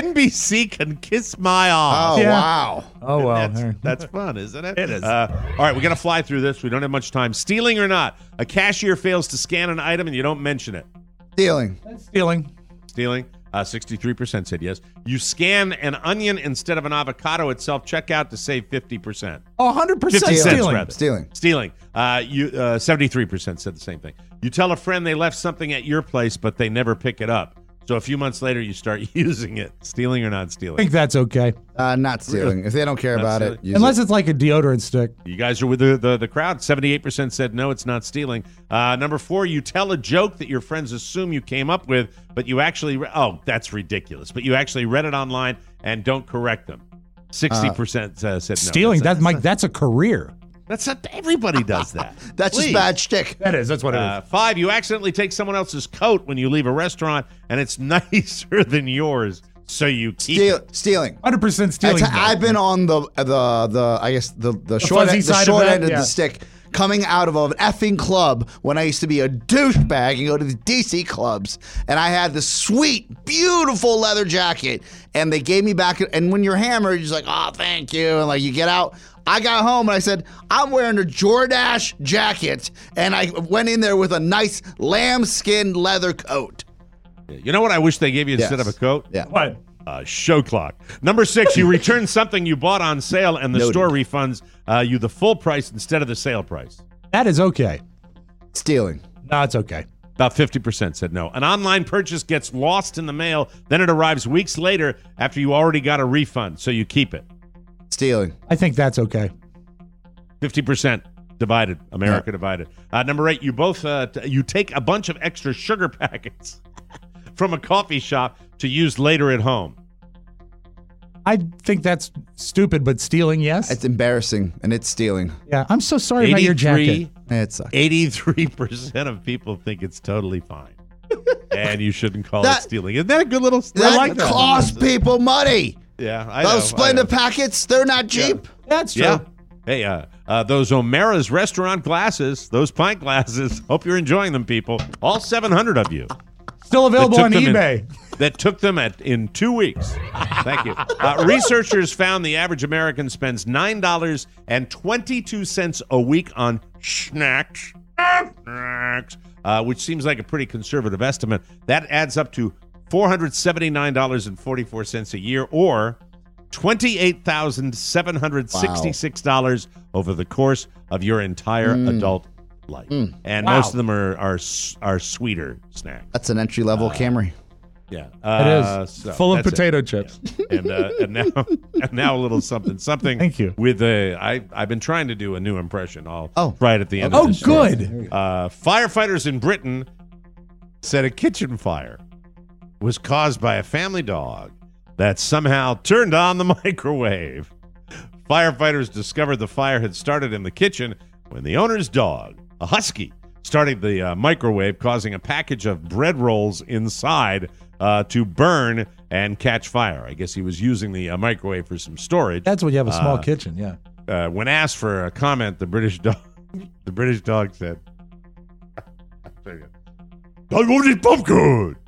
D: NBC can kiss my ass.
C: Oh,
B: Yeah.
C: wow.
B: Oh, well.
D: That's fun, isn't it?
B: It is.
D: All right, we're going to fly through this. We don't have much time. Stealing or not, a cashier fails to scan an item and you don't mention it.
C: Stealing.
B: Stealing.
D: Stealing. 63% said yes. You scan an onion instead of an avocado at self-checkout to save 50%.
B: Oh, 100%
D: 50 cents,
B: stealing.
D: rather.
C: Stealing.
D: Stealing. 73% said the same thing. You tell a friend they left something at your place, but they never pick it up. So a few months later, you start using it. Stealing or not
B: I
D: stealing?
B: think that's okay.
C: Not stealing. If they don't care
D: Not
C: about
D: stealing.
C: it, use
B: Unless
C: it.
B: it's like a deodorant stick.
D: You guys are with the crowd. 78% said no, it's not stealing. Number 4, you tell a joke that your friends assume you came up with, but you actually, that's ridiculous. But you actually read it online and don't correct them. 60% said no.
B: Stealing, that's Mike, that's a career.
D: That's not, everybody does that.
C: That's just
D: Please.
C: bad shtick.
B: That is. That's what it is.
D: 5, you accidentally take someone else's coat when you leave a restaurant and it's nicer than yours, so you keep it.
C: Stealing.
B: 100% stealing.
C: I've been on the I guess the short
B: fuzzy
C: the
B: side
C: short
B: of that,
C: end of
B: yeah.
C: the stick coming out of an effing club when I used to be a douchebag and go to the DC clubs. And I had this sweet, beautiful leather jacket. And they gave me back. And when you're hammered, you're just like, oh, thank you. And like you get out. I got home and I said, I'm wearing a Jordache jacket. And I went in there with a nice lambskin leather coat.
D: You know what I wish they gave you instead of a coat?
C: Yeah.
B: What?
D: Show clock. Number 6, you return something you bought on sale and the store refunds you the full price instead of the sale price.
B: That is okay.
C: Stealing.
B: No, it's okay.
D: About 50% said no. An online purchase gets lost in the mail, then it arrives weeks later after you already got a refund, so you keep it.
C: Stealing.
B: I think that's okay.
D: 50% divided. America divided. Number 8, you both you take a bunch of extra sugar packets from a coffee shop to use later at home.
B: I think that's stupid, but stealing, yes.
C: It's embarrassing, and it's stealing.
B: Yeah, I'm so sorry about your jacket.
C: It sucks.
D: 83% of people think it's totally fine. And you shouldn't call it stealing. Isn't that a good little...
C: That costs people money.
D: Yeah, I know.
C: Those Splenda packets, they're not cheap.
B: Yeah. That's true.
D: Yeah. Hey, those O'Mara's restaurant glasses, those pint glasses, hope you're enjoying them, people. All 700 of you.
B: Still available on eBay.
D: That took them in 2 weeks. Thank you. Researchers found the average American spends $9.22 a week on snacks, which seems like a pretty conservative estimate. That adds up to $479.44 a year, or $28,766 over the course of your entire adult life. And most of them are sweeter snacks.
C: That's an entry-level Camry.
D: Yeah,
B: it is full of potato chips.
D: Yeah. And now a little something.
B: Thank you.
D: With I've been trying to do a new impression. I'll try it at the end.
B: Oh,
D: of this
B: good.
D: Firefighters in Britain said a kitchen fire was caused by a family dog that somehow turned on the microwave. Firefighters discovered the fire had started in the kitchen when the owner's dog, a husky, started the microwave, causing a package of bread rolls inside to burn and catch fire. I guess he was using the microwave for some storage.
B: That's when you have a small kitchen, yeah.
D: When asked for a comment, the British dog said, "I want this popcorn."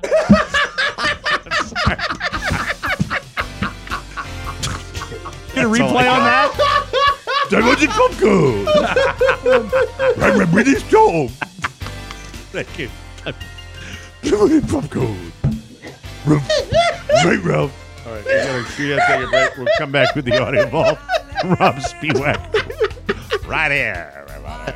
B: Get a replay on that?
D: I want this popcorn. I'm a British dog. Thank you. I want this popcorn. Right, Ralph. All right, we gotta take a break. We'll come back with the audio vault. Rob Spiewak. Right here, everybody.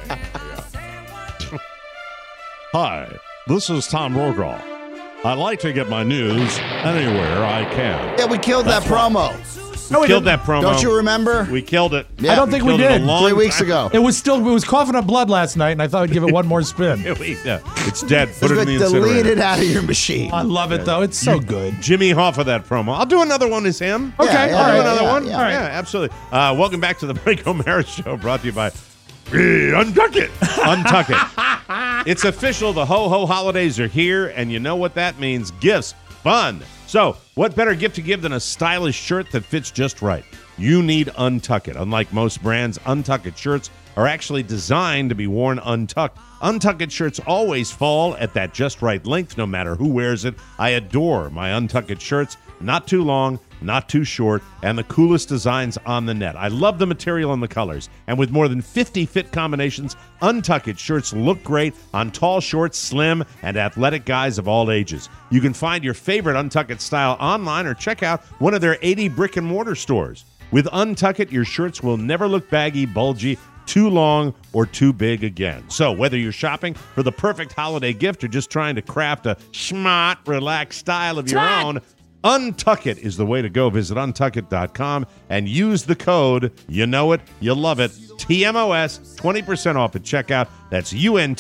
D: Hi, this is Tom Rograw. I like to get my news anywhere I can.
C: Yeah, we killed that promo.
D: No, we killed that promo.
C: Don't you remember?
D: We killed it.
C: Yeah,
B: I don't think we did.
C: 3 weeks ago.
B: It was coughing up blood last night, and I thought I'd give it one more spin.
D: It's dead. Put it in the incinerator.
C: Delete it out of your machine.
B: I love it, though. It's so good.
D: Jimmy Hoffa that promo. I'll do another one as him.
B: Okay,
D: I'll do another one.
C: Yeah.
D: All right, absolutely. Welcome back to the Mike O'Mara Show, brought to you by Untuck It. Untuck It. It's official. The ho-ho holidays are here, and you know what that means. Gifts. Fun. So, what better gift to give than a stylish shirt that fits just right? You need Untuck It. Unlike most brands, Untuck It shirts are actually designed to be worn untucked. Untuck It shirts always fall at that just right length, no matter who wears it. I adore my Untuck It shirts. Not too long, not too short, and the coolest designs on the net. I love the material and the colors. And with more than 50 fit combinations, Untuck It shirts look great on tall, short, slim, and athletic guys of all ages. You can find your favorite Untuck It style online or check out one of their 80 brick-and-mortar stores. With Untuck It, your shirts will never look baggy, bulgy, too long, or too big again. So whether you're shopping for the perfect holiday gift or just trying to craft a schmott, relaxed style of your own, Untuck It is the way to go. Visit untuckit.com and use the code, you know it, you love it, TMOS, 20% off at checkout. That's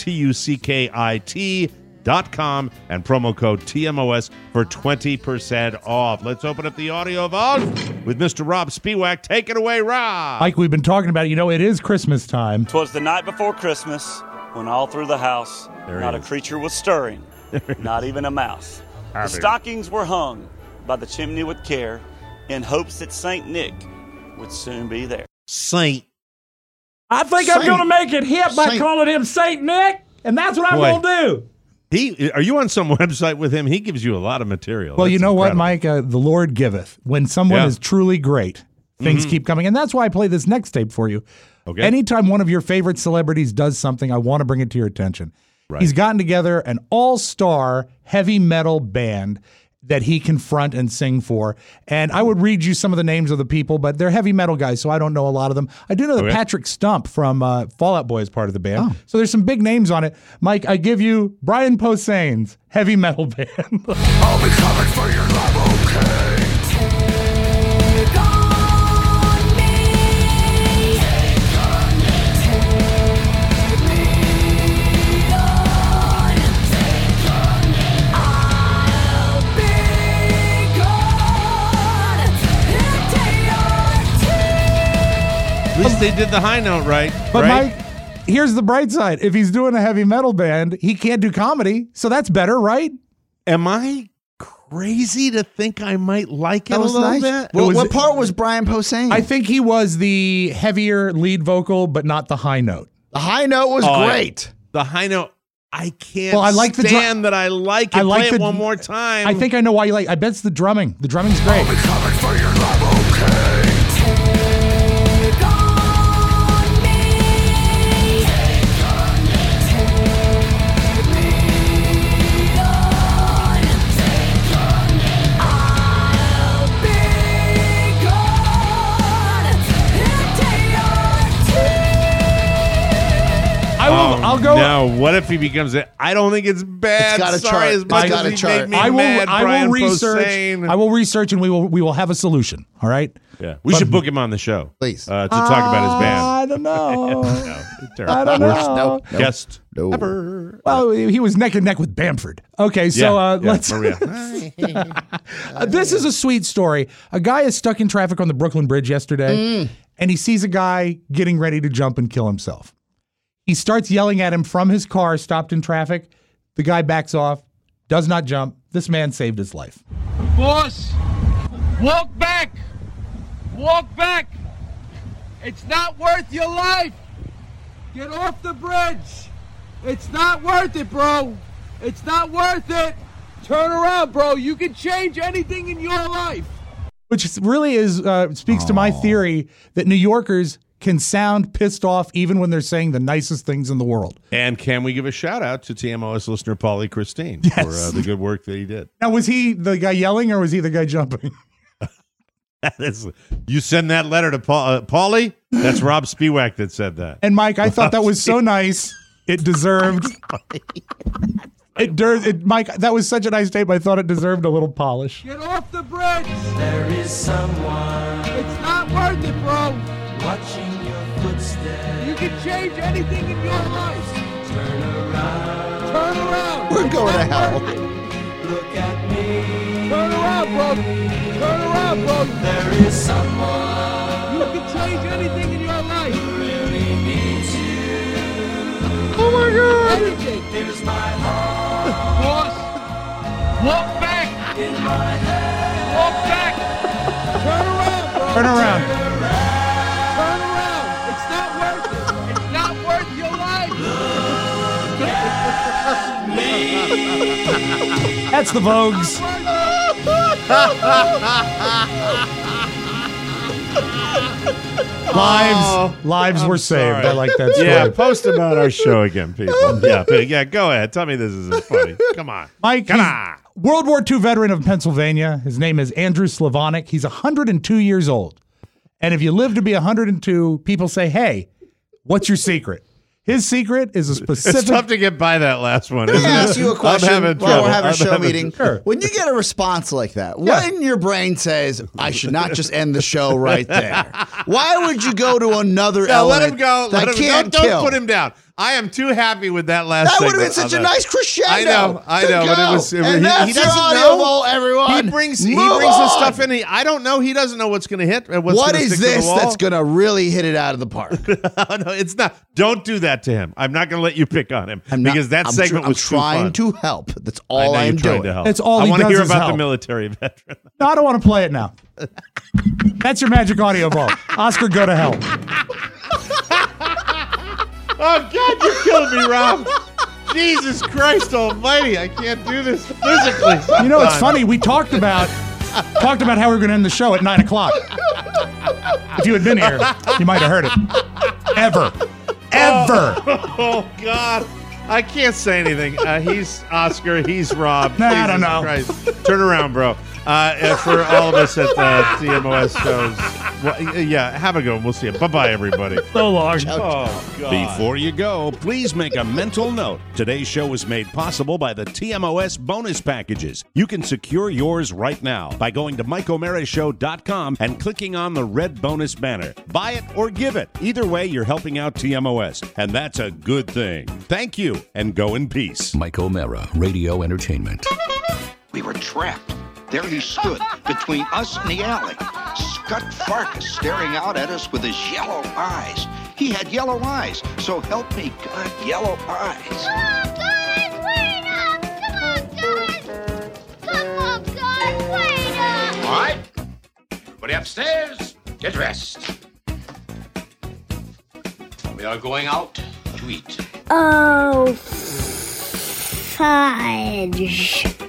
D: UNTUCKIT.com and promo code TMOS for 20% off. Let's open up the audio vault with Mr. Rob Spiewak. Take it away, Rob.
B: Like we've been talking about, it is Christmas time.
Q: 'Twas the night before Christmas when all through the house not a creature was stirring, not even a mouse. The stockings were hung by the chimney with care in hopes that St. Nick would soon be there.
D: Saint.
B: I think I'm going to make it hip by calling him Saint Nick, and that's what I'm going to
D: do. Are you on some website with him? He gives you a lot of material.
B: Well,
D: That's
B: you know
D: incredible.
B: what, Mike? The Lord giveth. When someone is truly great, things keep coming. And that's why I play this next tape for you.
D: Okay.
B: Anytime one of your favorite celebrities does something, I want to bring it to your attention.
D: Right.
B: He's gotten together an all-star heavy metal band that he can front and sing for. And I would read you some of the names of the people, but they're heavy metal guys, so I don't know a lot of them. I do know that Patrick Stump from Fall Out Boy is part of the band. Oh. So there's some big names on it. Mike, I give you Brian Posehn's heavy metal band.
R: I'll be coming for your love, okay?
D: At least they did the high note right.
B: But
D: right?
B: Mike, here's the bright side. If he's doing a heavy metal band, he can't do comedy, so that's better, right?
D: Am I crazy to think I might like it a little bit?
C: Well, what part was Brian Posehn?
B: I think he was the heavier lead vocal, but not the high note.
C: The high note was great.
D: The high note, I can't
B: Well, I like the
D: stand that I like it.
B: I like
D: Play it
B: the-
D: one more time.
B: I think I know why you like. I bet it's the drumming. The drumming's great.
R: I'll be coming for your love, okay?
B: I'll go.
D: Now, what if he becomes it? I don't think it's bad.
C: It's got a
D: Sorry,
C: chart.
D: as much
C: It's got
D: as
C: a
D: he
C: chart.
D: made me mad,
B: I
D: Brian
B: will research.
D: Posehn.
B: I will research, and we will have a solution. All right.
D: Yeah, we should book him on the show,
C: please,
D: to talk about his band.
B: I don't know.
D: Terrible.
B: I don't know.
D: Guest
C: No.
D: ever.
B: Well, he was neck and neck with Bamford. Okay, so let's.
D: Maria.
B: This is a sweet story. A guy is stuck in traffic on the Brooklyn Bridge yesterday, and he sees a guy getting ready to jump and kill himself. He starts yelling at him from his car, stopped in traffic. The guy backs off, does not jump. This man saved his life.
S: Boss, walk back. Walk back. It's not worth your life. Get off the bridge. It's not worth it, bro. It's not worth it. Turn around, bro. You can change anything in your life.
B: Which really is speaks to my theory that New Yorkers can sound pissed off even when they're saying the nicest things in the world.
D: And can we give a shout out to TMOS listener Paulie Christine for the good work that he did?
B: Now, was he the guy yelling or was he the guy jumping?
D: That is, you send that letter to Paulie? That's Rob Spiewak that said that.
B: And Mike, I thought that was so nice. It deserved. Mike, that was such a nice tape. I thought it deserved a little polish.
S: Get off the bridge. There is someone. It's not worth it, bro. Watching your footsteps. You can change anything in your life. Turn around. Turn around.
C: We're going to hell.
S: Look at me. Turn around, bro. Turn around, bro. There is someone. You can change anything in your life. Who really needs you.
B: Oh my God.
S: Anything. Here's my heart. Boss, walk back. In my head. Walk back. Turn around, bro.
B: Turn around.
S: Turn around. It's not worth it. It's not worth your life. Look at me.
B: That's the Vogues. Lives were saved.
D: sorry.
B: I like that story.
D: Yeah, post about our show again, people. Yeah, go ahead. Tell me this isn't funny. Come on.
B: Mike,
D: Come
B: he's
D: on.
B: World War II veteran of Pennsylvania. His name is Andrew Slavonic. He's 102 years old. And if you live to be 102, people say, hey, what's your secret? His secret is a specific...
D: It's tough to get by that last one.
C: Let me
D: isn't
C: ask
D: it?
C: you a question
D: I'm having
C: while
D: trouble.
C: we're having a
D: I'm
C: show
D: having-
C: meeting.
B: Sure.
C: When you get a response like that, what in your brain says, I should not just end the show right there? Why would you go to another
D: No, let
C: element
D: him go.
C: that
D: Let him,
C: can't
D: don't
C: kill?
D: put him down. I am too happy with that last
C: That would have been
D: segment
C: such
D: of
C: a
D: that.
C: nice crescendo.
D: I know, but it was.
C: And that's
D: he
C: your
D: doesn't
C: audio
D: know.
C: vault, everyone.
D: He brings the
C: Move
D: stuff
C: on.
D: in. I don't know. He doesn't know what's going to hit. And what's
C: What
D: gonna
C: is
D: stick to the
C: this
D: wall.
C: that's going to really hit it out of the park?
D: No, it's not. Don't do that to him. I'm not going to let you pick on him because that segment was too
C: trying
D: fun.
C: to help. That's
D: I
C: all
D: know
C: I'm
D: you're trying
C: doing.
D: to help.
B: That's all
D: I
B: he
D: want to
B: does
D: hear
B: is
D: about
B: help.
D: the military veteran.
B: No, I don't want to play it now. That's your magic audio vault. Oscar, go to hell.
D: Oh, God, you're killing me, Rob. Jesus Christ almighty. I can't do this physically sometimes.
B: You know, it's funny. We talked about how we were going to end the show at 9 o'clock. If you had been here, you might have heard it. Ever.
D: Oh, God. I can't say anything. He's Oscar. He's Rob.
B: Nah, I don't know.
D: Christ. Turn around, bro. For all of us at the TMOS shows, well, yeah, have a go. We'll see you. Bye-bye, everybody.
B: So long.
D: Oh, God.
A: Before you go, please make a mental note. Today's show was made possible by the TMOS bonus packages. You can secure yours right now by going to MikeO'MaraShow.com and clicking on the red bonus banner. Buy it or give it. Either way, you're helping out TMOS, and that's a good thing. Thank you, and go in peace.
T: Mike O'Mara, Radio Entertainment.
U: We were trapped. There he stood between us and the alley. Scott Farkas staring out at us with his yellow eyes. He had yellow eyes, so help me God, yellow eyes.
F: All right. Everybody upstairs. Get dressed. We are going out to eat.
M: Oh, fudge.